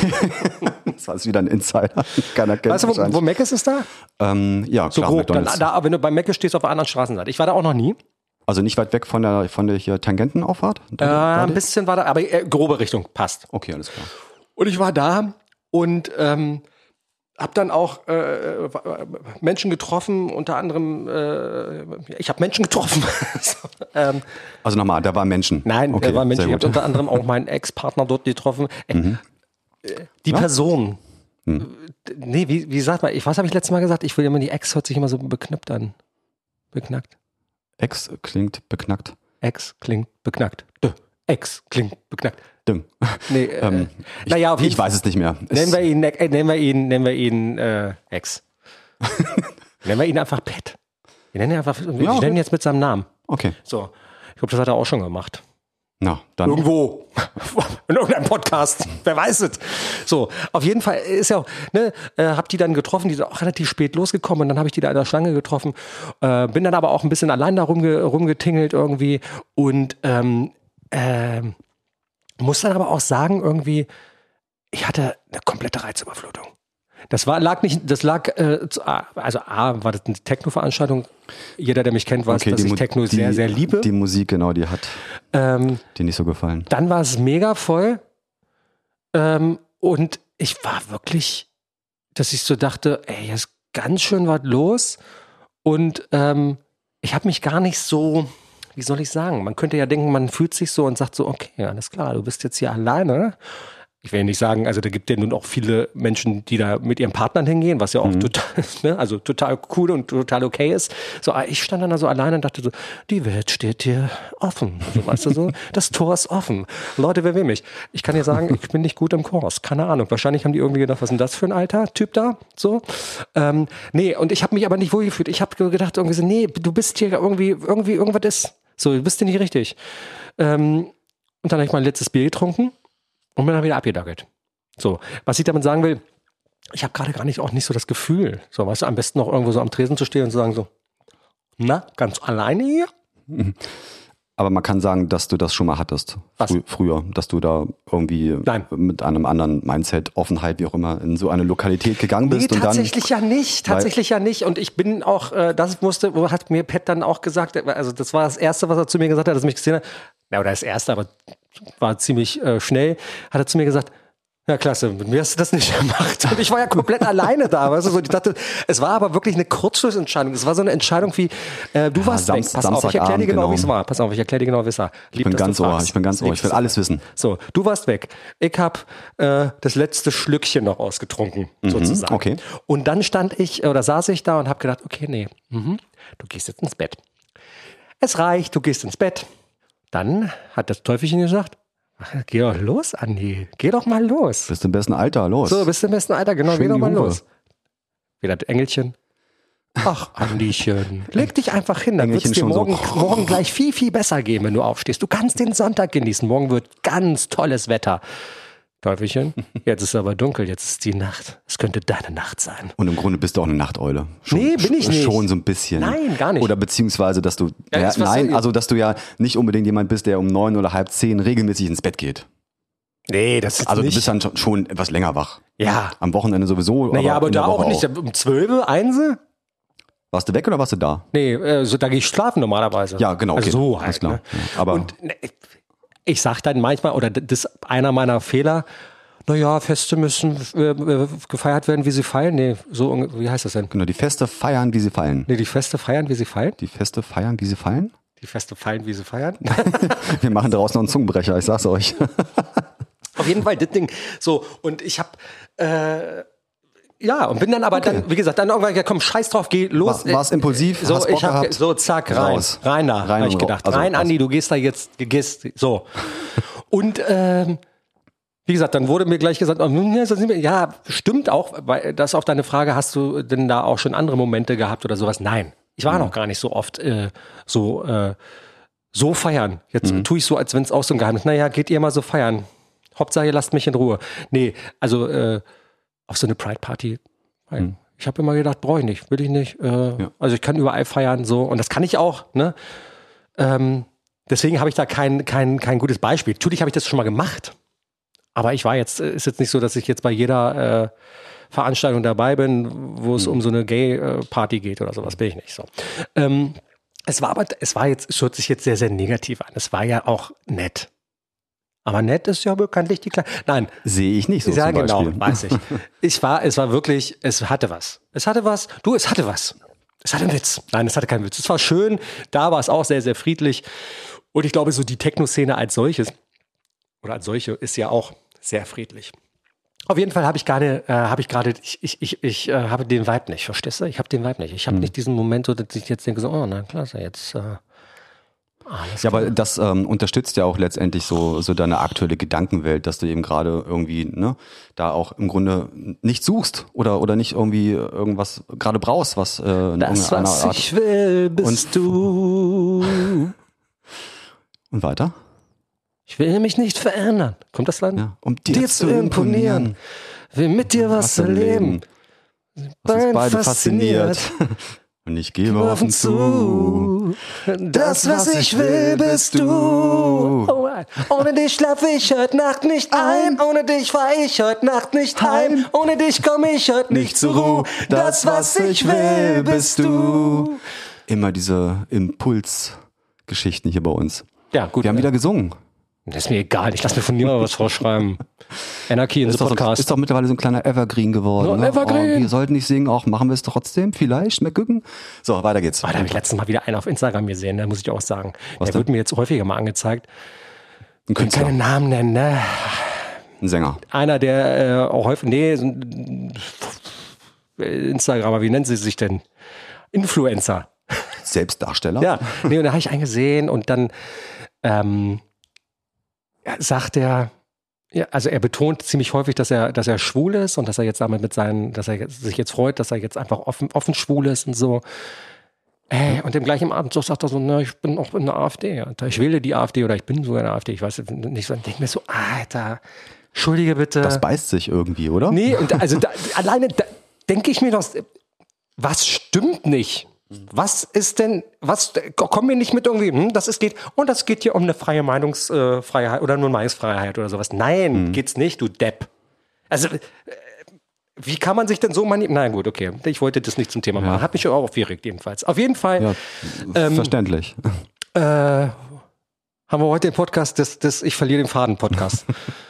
Das war jetzt wieder ein Insider. Keiner kennt weißt du, wo, wo Meckes ist da? Ähm, ja, so klar. grob. Dann, da, wenn du bei Meckes stehst, auf der anderen Straßenseite. Ich war da auch noch nie. Also nicht weit weg von der, von der hier Tangentenauffahrt? Äh, ein bisschen war da, aber äh, grobe Richtung passt. Okay, alles klar. Und ich war da und ähm, hab dann auch äh, Menschen getroffen, unter anderem, äh, ich habe Menschen getroffen. so, ähm, also nochmal, da waren Menschen? Nein, okay, da waren Menschen. Ich habe unter anderem auch meinen Ex-Partner dort getroffen. Äh, mhm. Die ja? Person, hm. nee, wie, wie sagt man, ich, was habe ich letztes Mal gesagt? Ich will immer, die Ex hört sich immer so beknippt an. Beknackt. Ex klingt beknackt. Ex klingt beknackt. Dö. Ex klingt beknackt. Ding. Nee, äh, ähm, ich, naja, auf jeden ich weiß es nicht mehr. Nennen wir ihn, äh, nennen wir ihn, nennen wir ihn äh, Ex. Nennen wir ihn einfach Pet. Wir nennen ihn einfach, wir ja, okay. nennen ihn jetzt mit seinem Namen. Okay. So, ich glaube, das hat er auch schon gemacht. Na, dann. Irgendwo. In irgendeinem Podcast. Wer weiß es. So, auf jeden Fall ist ja auch, ne, äh, hab die dann getroffen, die sind auch relativ spät losgekommen und dann habe ich die da in der Schlange getroffen. Äh, bin dann aber auch ein bisschen allein da rumge, rumgetingelt irgendwie und ähm, ähm, muss dann aber auch sagen, irgendwie, ich hatte eine komplette Reizüberflutung. Das war, lag nicht, das lag, äh, also A, war das eine Techno-Veranstaltung. Jeder, der mich kennt, weiß, okay, dass ich Techno die, sehr, sehr liebe. Die Musik, genau, die hat ähm, dir nicht so gefallen. Dann war es mega voll. Ähm, und ich war wirklich, dass ich so dachte, ey, hier ist ganz schön was los. Und ähm, ich habe mich gar nicht so, wie soll ich sagen, man könnte ja denken, man fühlt sich so und sagt so, okay, alles klar, du bist jetzt hier alleine. Ich will ja nicht sagen, also da gibt ja nun auch viele Menschen, die da mit ihren Partnern hingehen, was ja auch mhm. total, ne, also total cool und total okay ist. So, ich stand dann da so alleine und dachte so, die Welt steht dir offen. Also, weißt du so, das Tor ist offen. Leute, wer will mich? Ich kann dir sagen, ich bin nicht gut im Kurs. Keine Ahnung. Wahrscheinlich haben die irgendwie gedacht, was ist denn das für ein alter Typ da? So. Ähm, nee, und ich habe mich aber nicht wohlgefühlt. Ich habe gedacht irgendwie so, nee, du bist hier irgendwie, irgendwie, irgendwas ist. So, du bist dir nicht richtig. Ähm, und dann habe ich mein letztes Bier getrunken. Und bin dann wieder abgedackelt. So, was ich damit sagen will, ich habe gerade gar nicht auch nicht so das Gefühl, so, weißt du, am besten noch irgendwo so am Tresen zu stehen und zu sagen so, na, ganz alleine hier? Aber man kann sagen, dass du das schon mal hattest, frü- früher, dass du da irgendwie Nein. mit einem anderen Mindset, Offenheit, wie auch immer, in so eine Lokalität gegangen bist. Nee, und tatsächlich dann, ja nicht, tatsächlich ja nicht. Und ich bin auch, äh, das musste, hat mir Pat dann auch gesagt, also das war das Erste, was er zu mir gesagt hat, dass er mich gesehen hat, na, oder das Erste, aber war ziemlich äh, schnell, hat er zu mir gesagt, ja, klasse, mit mir hast du das nicht gemacht. Und ich war ja komplett alleine da, weißt du, so, ich dachte, es war aber wirklich eine Kurzschlussentscheidung. Es war so eine Entscheidung wie, äh, du ja, warst Sam- weg. Pass auf, ich erkläre dir genau, genau. wie es war. Pass auf, ich erkläre dir genau, wie es war. Lieb, ich bin ganz ohr, ich bin ganz ohr, ich will alles wissen. So, du warst weg. Ich habe äh, das letzte Schlückchen noch ausgetrunken, mhm, sozusagen. Okay. Und dann stand ich, oder saß ich da und habe gedacht, okay, nee, mhm, du gehst jetzt ins Bett. Es reicht, du gehst ins Bett. Dann hat das Teufelchen gesagt, ach, geh doch los, Andi. Geh doch mal los. Bist im besten Alter, los. So, bist im besten Alter, genau. Schwing geh doch mal Hufe. los. Wieder das Engelchen. Ach, Andischen. Leg dich einfach hin. Dann wird es dir morgen, so. morgen gleich viel, viel besser gehen, wenn du aufstehst. Du kannst den Sonntag genießen. Morgen wird ganz tolles Wetter. Teufelchen, jetzt ist aber dunkel, jetzt ist die Nacht. Es könnte deine Nacht sein. Und im Grunde bist du auch eine Nachteule. Schon, nee, bin ich nicht. Schon so ein bisschen. Nein, gar nicht. Oder beziehungsweise, dass du, ja, ja, nein, also dass du ja nicht unbedingt jemand bist, der um neun oder halb zehn regelmäßig ins Bett geht. Nee, das ist Also nicht. du bist dann schon, schon etwas länger wach. Ja. Am Wochenende sowieso. Naja, aber, aber da auch nicht. Auch. Um zwölf, einse? Warst du weg oder warst du da? Nee, äh, so, da gehe ich schlafen normalerweise. Ja, genau. Okay. Also so halt. Alles klar. Ne? Ja, aber Und ne, ich sag dann manchmal, oder das ist einer meiner Fehler, naja, Feste müssen äh, gefeiert werden, wie sie fallen. Nee, so, wie heißt das denn? Genau, die Feste feiern, wie sie fallen. Nee, die Feste feiern, wie sie fallen? Die Feste feiern, wie sie fallen? Die Feste fallen, wie sie feiern? Wir machen daraus noch einen Zungenbrecher, ich sag's euch. Auf jeden Fall, das Ding. So, und ich hab, äh, ja, und bin dann aber okay. dann, wie gesagt, dann irgendwann, ja, komm, scheiß drauf, geh los. War, war's impulsiv? So, hast Bock ich hab, gehabt? so, zack, rein. Raus. Rein da, rein hab ich gedacht. Also, rein, Andi, du gehst da jetzt, gehst, so. Und, ähm, wie gesagt, dann wurde mir gleich gesagt, oh, ja, stimmt auch, weil das auf deine Frage, hast du denn da auch schon andere Momente gehabt oder sowas? Nein, ich war mhm. noch gar nicht so oft äh, so äh, so feiern. Jetzt mhm. tue ich so, als wenn es auch so ein Geheimnis ist. Naja, geht ihr mal so feiern? Hauptsache, ihr lasst mich in Ruhe. Nee, also äh, auf so eine Pride-Party, hm. ich habe immer gedacht, brauche ich nicht, will ich nicht. Äh, ja. Also ich kann überall feiern, so, und das kann ich auch, ne? Ähm, deswegen habe ich da kein, kein, kein gutes Beispiel. Natürlich habe ich das schon mal gemacht, aber ich war jetzt, ist jetzt nicht so, dass ich jetzt bei jeder äh, Veranstaltung dabei bin, wo es hm. um so eine Gay-Party geht oder sowas, bin ich nicht so. Ähm, es war aber, es war jetzt, es hört sich jetzt sehr, sehr negativ an. Es war ja auch nett. Aber nett ist ja bekanntlich die Kleine. Nein. Sehe ich nicht so ja, zum Beispiel. Genau, weiß ich. Ich war, es war wirklich, es hatte was. Es hatte was. Du, es hatte was. Es hatte einen Witz. Nein, es hatte keinen Witz. Es war schön. Da war es auch sehr, sehr friedlich. Und ich glaube, so die Techno-Szene als solches, oder als solche, ist ja auch sehr friedlich. Auf jeden Fall habe ich gerade, äh, habe ich gerade, ich, ich, ich, ich äh, habe den Vibe nicht, verstehst du? Ich habe den Vibe nicht. Ich habe hm. nicht diesen Moment, so, dass ich jetzt denke, so, oh, na klasse, jetzt... Äh, Alles ja, aber das ähm, unterstützt ja auch letztendlich so so deine aktuelle Gedankenwelt, dass du eben gerade irgendwie ne da auch im Grunde nicht suchst oder oder nicht irgendwie irgendwas gerade brauchst, was äh, in das, irgendeiner was Art. Ich will, bist und, du. Und weiter? Ich will mich nicht verändern. Kommt das dann? Ja, um dir, dir zu imponieren. Will mit dir was, was erleben. Was uns beide fasziniert. Und ich gebe offen zu, das, was ich will, bist du. Ohne dich schlafe ich heute Nacht nicht ein. Ohne dich fahr ich heute Nacht nicht heim. Ohne dich komme ich heute nicht zur Ruhe. Das, was ich will, bist du. Immer diese Impulsgeschichten hier bei uns. Ja, gut. Wir haben wieder gesungen. Das ist mir egal, ich lasse mir von niemandem was vorschreiben. Anarchy in the Podcast. So, ist doch mittlerweile so ein kleiner Evergreen geworden. No, ne? Evergreen. Oh, wir sollten nicht singen, auch machen wir es trotzdem, vielleicht, schmeckt Gücken. So, weiter geht's. Oh, da habe ich letztens mal wieder einen auf Instagram gesehen, da muss ich auch sagen. Was der denn? Wird mir jetzt häufiger mal angezeigt. Ein Künstler. Ich kann keinen Namen nennen, ne? Ein Sänger. Einer, der äh, auch häufig, nee, so ein Instagramer, wie nennen sie sich denn? Influencer. Selbstdarsteller? Ja, nee, und da habe ich einen gesehen und dann ähm, sagt er, ja, also er betont ziemlich häufig, dass er, dass er schwul ist und dass er jetzt damit mit seinen, dass er sich jetzt freut, dass er jetzt einfach offen, offen schwul ist und so. Ey, und im gleichen Abend so sagt er so, na, ich bin auch in der AfD, Alter. Ich wähle die AfD oder ich bin sogar in der AfD, ich weiß nicht so. Und denke mir so, Alter, entschuldige bitte. Das beißt sich irgendwie, oder? Nee, und also da, alleine da denke ich mir noch, was stimmt nicht? Was ist denn, was, kommen wir nicht mit irgendwie, hm, das ist, geht, und das geht hier um eine freie Meinungsfreiheit oder nur Meinungsfreiheit oder sowas. Nein, hm. geht's nicht, du Depp. Also, äh, wie kann man sich denn so manipulieren? Nein, gut, okay, ich wollte das nicht zum Thema machen. Ja. Hat mich schon auch aufgeregt, jedenfalls. Auf jeden Fall. Ja, ähm, verständlich. Äh, haben wir heute den Podcast des, des Ich verliere den Faden Podcast.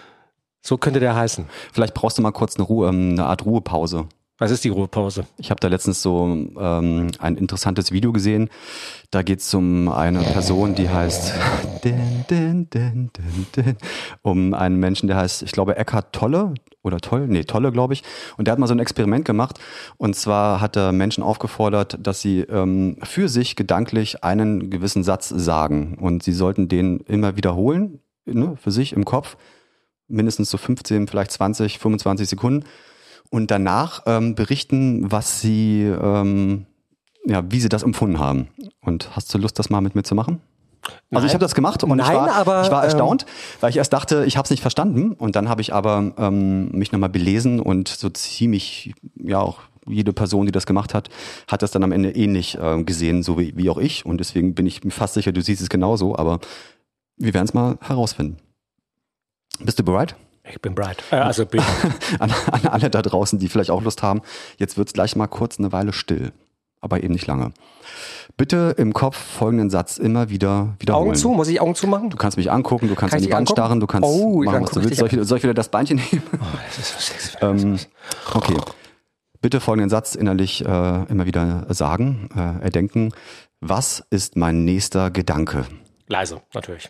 So könnte der heißen. Vielleicht brauchst du mal kurz eine Ruhe, eine Art Ruhepause. Was ist die Ruhepause? Ich habe da letztens so ähm, ein interessantes Video gesehen. Da geht es um eine Person, die heißt din, din, din, din, din, um einen Menschen, der heißt, ich glaube, Eckhart Tolle oder Toll, nee, Tolle, glaube ich. Und der hat mal so ein Experiment gemacht. Und zwar hat er Menschen aufgefordert, dass sie ähm, für sich gedanklich einen gewissen Satz sagen. Und sie sollten den immer wiederholen, ne, für sich im Kopf. Mindestens so fünfzehn, vielleicht zwanzig, fünfundzwanzig Sekunden. Und danach ähm, berichten, was sie, ähm, ja, wie sie das empfunden haben. Und hast du Lust, das mal mit mir zu machen? Also Nein. ich habe das gemacht und Nein, ich war, aber, ich war erstaunt, ähm, weil ich erst dachte, ich habe es nicht verstanden. Und dann habe ich aber ähm, mich nochmal belesen und so ziemlich, ja auch jede Person, die das gemacht hat, hat das dann am Ende ähnlich äh, gesehen, so wie, wie auch ich. Und deswegen bin ich mir fast sicher, du siehst es genauso. Aber wir werden es mal herausfinden. Bist du bereit? Ich bin bereit. Äh, also bin an, an alle da draußen, die vielleicht auch Lust haben. Jetzt wird's gleich mal kurz eine Weile still. Aber eben nicht lange. Bitte im Kopf folgenden Satz immer wieder wiederholen. Augen zu? Muss ich Augen zu machen? Du kannst mich angucken, du kannst Kann an die Wand angucken? starren, du kannst oh, machen, was du willst. Soll ich, soll ich wieder das Beinchen nehmen? Oh, das ist was Sexy. ähm, okay. Bitte folgenden Satz innerlich äh, immer wieder sagen, äh, erdenken. Was ist mein nächster Gedanke? Leise, natürlich.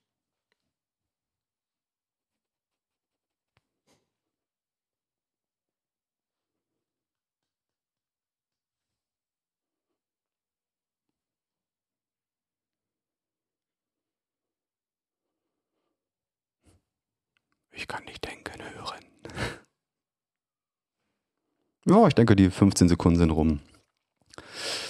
Ich kann nicht denken, hören. Ja, ich denke, die fünfzehn Sekunden sind rum.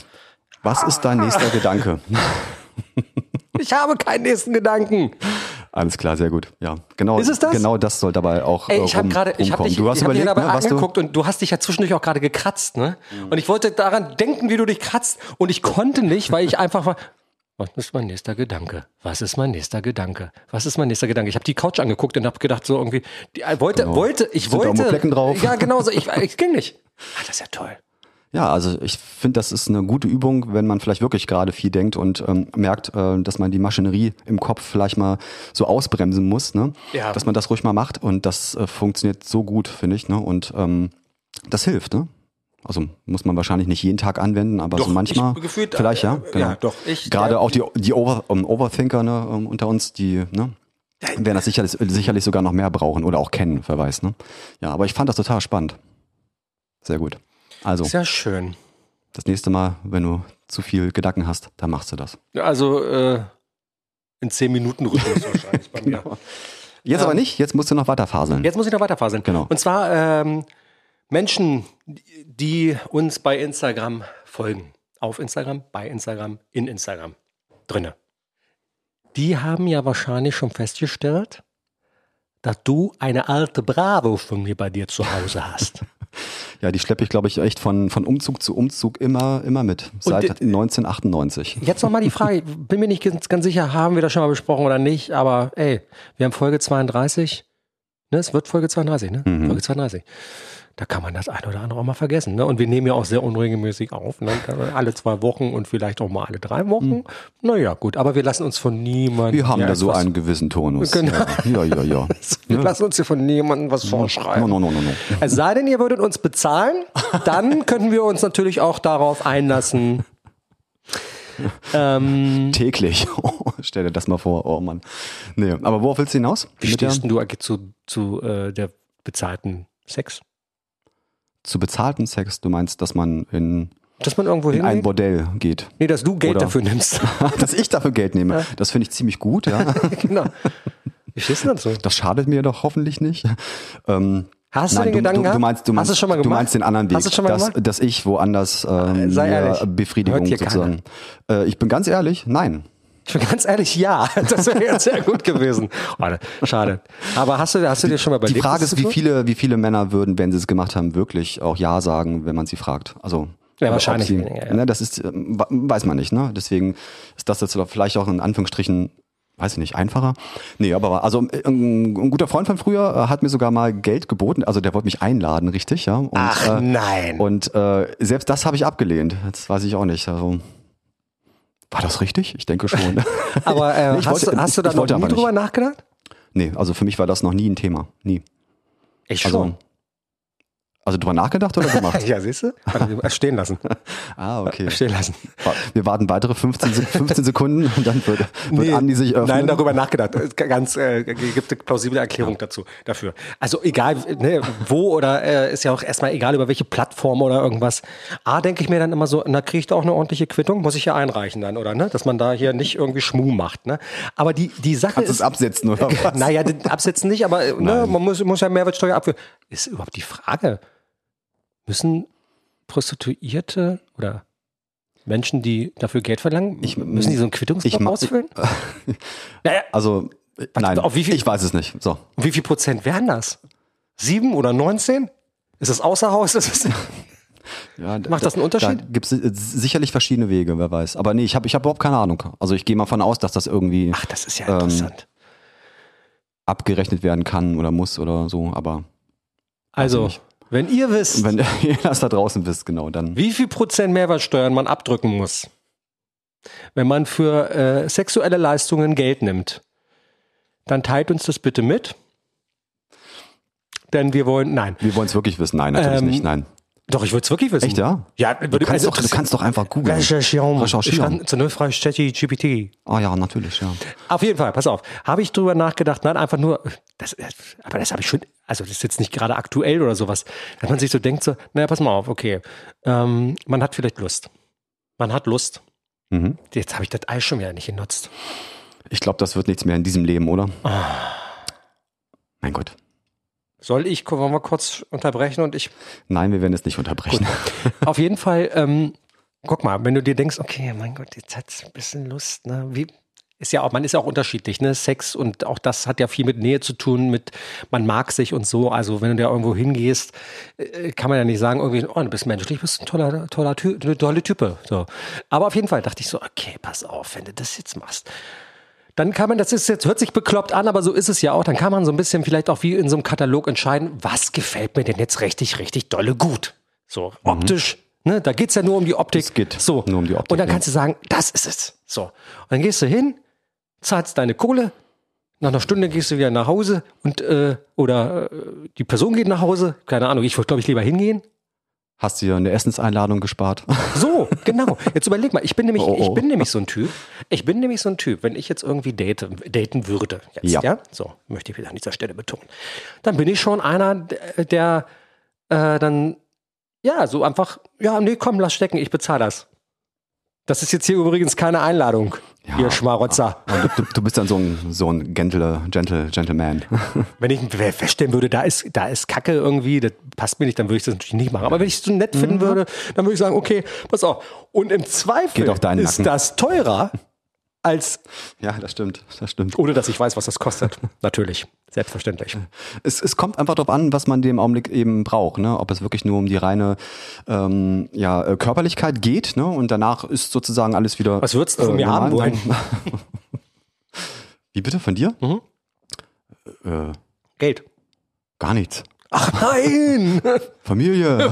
Was ist dein nächster Gedanke? Ich habe keinen nächsten Gedanken. Alles klar, sehr gut. Ja, genau. Ist es das? Genau das soll dabei auch Ey, ich rum, habe gerade, ich habe dich, du hast ich hab überlegt, dir dabei ne, was angeguckt und du hast dich ja zwischendurch auch gerade gekratzt, ne? Mhm. Und ich wollte daran denken, wie du dich kratzt und ich konnte nicht, weil ich einfach war. Was ist mein nächster Gedanke? Was ist mein nächster Gedanke? Was ist mein nächster Gedanke? Ich habe die Couch angeguckt und habe gedacht so irgendwie, die, wollte, genau. wollte, ich Sind wollte. Da Flecken drauf? Ja, genau so. Ich, ich ging nicht. Ah, das ist ja toll. Ja, also ich finde, das ist eine gute Übung, wenn man vielleicht wirklich gerade viel denkt und ähm, merkt, äh, dass man die Maschinerie im Kopf vielleicht mal so ausbremsen muss, ne? Ja. Dass man das ruhig mal macht und das äh, funktioniert so gut, finde ich, ne? Und ähm, das hilft, ne? Also muss man wahrscheinlich nicht jeden Tag anwenden, aber doch, so manchmal ich, gefühlt, vielleicht äh, ja. Genau. Ja, doch. Ich, gerade äh, auch die die Over, um, Overthinker ne, um, unter uns, die ne, werden das sicherlich sicherlich sogar noch mehr brauchen oder auch kennen, wer weiß, ne? Ja, aber ich fand das total spannend. Sehr gut. Also, sehr schön. Das nächste Mal, wenn du zu viel Gedanken hast, dann machst du das. Also äh, in zehn Minuten Rhythmus wahrscheinlich bei mir. Genau. Jetzt ähm, aber nicht, jetzt musst du noch weiterfaseln. Jetzt muss ich noch weiterfaseln. Genau. Und zwar ähm, Menschen, die uns bei Instagram folgen. Auf Instagram, bei Instagram, in Instagram. Drinne. Die haben ja wahrscheinlich schon festgestellt, dass du eine alte Bravo von mir bei dir zu Hause hast. Ja, die schleppe ich, glaube ich, echt von, von Umzug zu Umzug immer, immer mit. Seit und, neunzehnhundertachtundneunzig. Jetzt nochmal die Frage, bin mir nicht ganz, ganz sicher, haben wir das schon mal besprochen oder nicht, aber ey, wir haben Folge zweiunddreißig, ne, es wird Folge zweiunddreißig, ne? Mhm. Folge zweiunddreißig. Da kann man das ein oder andere auch mal vergessen, ne? Und wir nehmen ja auch sehr unregelmäßig auf, ne? Alle zwei Wochen und vielleicht auch mal alle drei Wochen. Mhm. Naja, gut, aber wir lassen uns von niemandem. Wir haben da so einen gewissen Tonus. Genau. Ja, ja, ja. ja. Wir ja. lassen uns hier von niemandem was vorschreiben. No, no, no, no, no. Es sei denn, ihr würdet uns bezahlen, dann könnten wir uns natürlich auch darauf einlassen. ähm, Täglich. Oh, stell dir das mal vor. Oh Mann. Nee, aber worauf willst du hinaus? Wie stehst du eigentlich zu, zu äh, der bezahlten Sex? Zu bezahlten Sex? Du meinst, dass man in, dass man irgendwo in ein Bordell geht? Nee, dass du Geld Oder, dafür nimmst. Dass ich dafür Geld nehme. Ja. Das finde ich ziemlich gut, ja. Genau. Wie stehst du dazu? Das schadet mir doch hoffentlich nicht. Ähm, Hast nein, du den du, Gedanken du, du meinst, du meinst, Hast du schon mal gemacht? Du meinst den anderen Weg, Hast du schon mal dass, gemacht? dass ich woanders ähm, Sei Befriedigung sozusagen. Äh, ich bin ganz ehrlich, nein. Ich bin ganz ehrlich, ja. Das wäre jetzt sehr gut gewesen. Oh, schade. Aber hast du, hast du dir schon mal überlegt? Die Frage ist, wie viele, wie viele Männer würden, wenn sie es gemacht haben, wirklich auch Ja sagen, wenn man sie fragt? Also ja, wahrscheinlich sie, weniger, ja. Ne, das ist, weiß man nicht, ne? Deswegen ist das jetzt vielleicht auch in Anführungsstrichen, weiß ich nicht, einfacher. Nee, aber also ein, ein guter Freund von früher hat mir sogar mal Geld geboten, also der wollte mich einladen, richtig, ja? Und, Ach äh, nein. Und äh, selbst das habe ich abgelehnt. Das weiß ich auch nicht. Also war das richtig? Ich denke schon. Aber äh, nee, hast, wollte, du, hast du da noch nie drüber nachgedacht? Nee, also für mich war das noch nie ein Thema. Nie. Ich also, schon. Also drüber nachgedacht oder gemacht? Ja, siehst du? Stehen lassen. Ah, okay. Stehen lassen. Wir warten weitere fünfzehn, fünfzehn Sekunden und dann wird, wird nee, Andi sich öffnen. Nein, darüber nachgedacht. Ganz äh, gibt eine plausible Erklärung ja. dazu, dafür. Also egal, ne, wo oder äh, ist ja auch erstmal egal, über welche Plattform oder irgendwas. A, denke ich mir dann immer so, na, kriege ich da auch eine ordentliche Quittung? Muss ich ja einreichen dann, oder? Ne? Dass man da hier nicht irgendwie Schmuh macht. Ne? Aber die, die Sache Kannst ist... Kannst du es absetzen, oder was? Naja, absetzen nicht, aber ne, man muss, muss ja Mehrwertsteuer abführen. Ist überhaupt die Frage... Müssen Prostituierte oder Menschen, die dafür Geld verlangen, ich, müssen die so einen Quittungsblock ausfüllen? naja, also, nein, auf wie viel, ich weiß es nicht. So. Wie viel Prozent wären das? Sieben oder neunzehn? Ist das außer Haus? Ist das ja, Macht das einen Unterschied? Da gibt es sicherlich verschiedene Wege, wer weiß. Aber nee, ich habe ich hab überhaupt keine Ahnung. Also ich gehe mal von aus, dass das irgendwie Ach, das ist ja interessant. Ähm, abgerechnet werden kann oder muss oder so, aber also... Wenn ihr wisst, wenn ihr das da draußen wisst, genau, dann. Wie viel Prozent Mehrwertsteuern man abdrücken muss, wenn man für äh, sexuelle Leistungen Geld nimmt, dann teilt uns das bitte mit. Denn wir wollen, nein. Wir wollen es wirklich wissen, nein, natürlich ähm, nicht, nein. Doch, ich würde es wirklich wissen. Echt, ja? Ja, du kannst, also, doch, du kannst doch einfach googeln. Recherchieren. Recherchieren. Zur Nullfrei G P T. Ah ja, natürlich, ja. Auf jeden Fall, pass auf. Habe ich drüber nachgedacht, nein, einfach nur, das, aber das habe ich schon, also das ist jetzt nicht gerade aktuell oder sowas, dass man sich so denkt, so, naja, pass mal auf, okay, ähm, man hat vielleicht Lust. Man hat Lust. Mhm. Jetzt habe ich das Eis schon wieder nicht genutzt. Ich glaube, das wird nichts mehr in diesem Leben, oder? Oh. Mein Gott. Soll ich, wollen wir kurz unterbrechen und ich... Nein, wir werden es nicht unterbrechen. Gut. Auf jeden Fall, ähm, guck mal, wenn du dir denkst, okay, mein Gott, jetzt hat es ein bisschen Lust, ne? Wie, ist ja auch, man ist ja auch unterschiedlich, ne? Sex und auch das hat ja viel mit Nähe zu tun, mit man mag sich und so. Also wenn du da irgendwo hingehst, kann man ja nicht sagen, irgendwie, oh, du bist menschlich, bist ein toller, toller Ty- eine tolle Type. So. Aber auf jeden Fall dachte ich so, okay, pass auf, wenn du das jetzt machst. Dann kann man, das ist jetzt, hört sich bekloppt an, aber so ist es ja auch, dann kann man so ein bisschen vielleicht auch wie in so einem Katalog entscheiden, was gefällt mir denn jetzt richtig, richtig dolle gut. So, optisch. Mhm. Ne, da geht's ja nur um die Optik. Es geht so. nur um die Optik. Und dann kannst du sagen, das ist es. So. Und dann gehst du hin, zahlst deine Kohle, nach einer Stunde gehst du wieder nach Hause und äh, oder äh, die Person geht nach Hause. Keine Ahnung, ich würde, glaube ich, lieber hingehen. Hast du dir eine Essenseinladung gespart? So, genau. Jetzt überleg mal, ich bin nämlich, oh, oh. ich bin nämlich so ein Typ. Ich bin nämlich so ein Typ, wenn ich jetzt irgendwie date, daten würde, jetzt, ja. ja, so möchte ich wieder an dieser Stelle betonen, dann bin ich schon einer, der, der äh, dann ja, so einfach, ja, nee, komm, lass stecken, ich bezahle das. Das ist jetzt hier übrigens keine Einladung, ja, ihr Schmarotzer. Du, du bist dann so ein, so ein Gentle, Gentle, Gentleman. Wenn ich feststellen würde, da ist, da ist Kacke irgendwie, das passt mir nicht, dann würde ich das natürlich nicht machen. Aber wenn ich es so nett finden mhm. würde, dann würde ich sagen, okay, pass auf. Und im Zweifel ist Nacken. das teurer als... Ja, das stimmt, das stimmt. Ohne, dass ich weiß, was das kostet. Natürlich, selbstverständlich. Es, es kommt einfach darauf an, was man dem Augenblick eben braucht, ne? Ob es wirklich nur um die reine ähm, ja, Körperlichkeit geht, ne? Und danach ist sozusagen alles wieder... Was würdest du von äh, mir haben wollen? Wie bitte, von dir? Mhm. Äh, Geld. Gar nichts. Ach nein! Familie.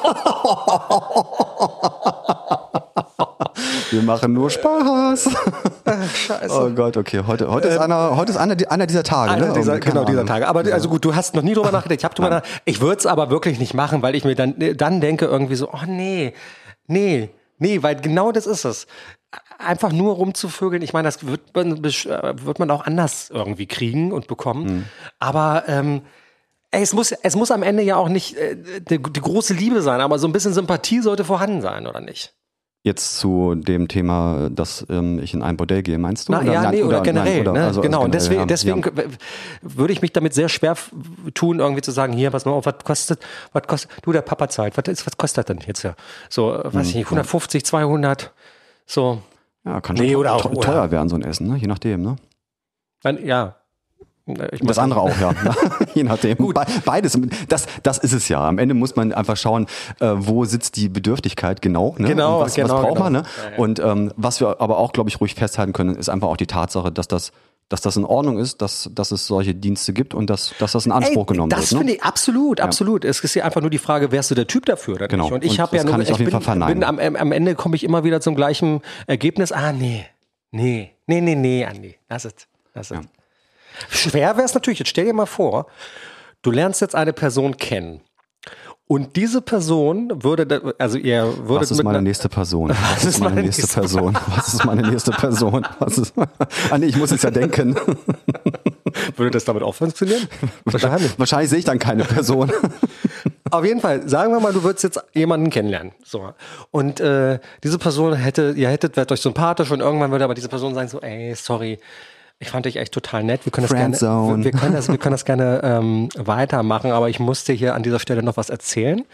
Wir machen nur Spaß. Ach, scheiße. Oh Gott, okay. Heute, heute ist einer, heute ist einer, einer dieser Tage, einer ne? Dieser, genau, dieser Tage. Aber also gut, du hast noch nie drüber nachgedacht. Ich habe drüber nachgedacht. Ich würde es aber wirklich nicht machen, weil ich mir dann, dann denke irgendwie so, oh nee, nee, nee, weil genau das ist es. Einfach nur rumzuvögeln. Ich meine, das wird man, wird man auch anders irgendwie kriegen und bekommen. Hm. Aber ähm, ey, es muss, es muss am Ende ja auch nicht äh, die, die große Liebe sein, aber so ein bisschen Sympathie sollte vorhanden sein, oder nicht? Jetzt zu dem Thema, dass ähm, ich in ein Bordell gehe, meinst du? Na, oder, ja, nein, nee, oder, oder generell. Nein, oder, ne? also, genau, also und deswegen, ja, deswegen ja. würde ich mich damit sehr schwer tun, irgendwie zu sagen, hier, pass mal auf, was kostet, was kostet, du, der Papa zahlt, was, ist, was kostet denn jetzt ja? So, weiß hm, ich nicht, hundertfünfzig, zweihundert, so. Ja, kann schon nee, oder auch, teuer oder. werden, so ein Essen, ne? Je nachdem, ne? Dann, ja. Ich das andere auch, ja. Je nachdem. Gut. Beides. Das, das ist es ja. Am Ende muss man einfach schauen, äh, wo sitzt die Bedürftigkeit genau. Ne? Genau, was, genau, was braucht genau. man. Ne? Ja, ja. Und ähm, was wir aber auch, glaube ich, ruhig festhalten können, ist einfach auch die Tatsache, dass das dass das in Ordnung ist, dass, dass es solche Dienste gibt und dass, dass das in Anspruch Ey, genommen das wird. Das finde ich absolut, absolut. Ja. Es ist ja einfach nur die Frage, wärst du der Typ dafür oder genau. nicht? Und ich habe ja nur, ich, ich bin, bin am, am Ende komme ich immer wieder zum gleichen Ergebnis. Ah, nee, nee, nee, nee, nee, Andi, lass es, lass es. Ja. Schwer wäre es natürlich, jetzt stell dir mal vor, du lernst jetzt eine Person kennen und diese Person würde, also ihr würde... Was ist meine nächste Person? Was ist meine nächste Person? Was ist meine nächste Person? Was ist, ah nee, ich muss jetzt ja denken. Würde das damit auch funktionieren? Wahrscheinlich. Wahrscheinlich sehe ich dann keine Person. Auf jeden Fall, sagen wir mal, du würdest jetzt jemanden kennenlernen. So. Und äh, diese Person hätte, ihr hättet, werdet euch sympathisch und irgendwann würde aber diese Person sagen so, ey, sorry, ich fand dich echt total nett. Wir können das Friendzone. gerne, wir, wir können das, wir können das gerne ähm, weitermachen, aber ich musste hier an dieser Stelle noch was erzählen.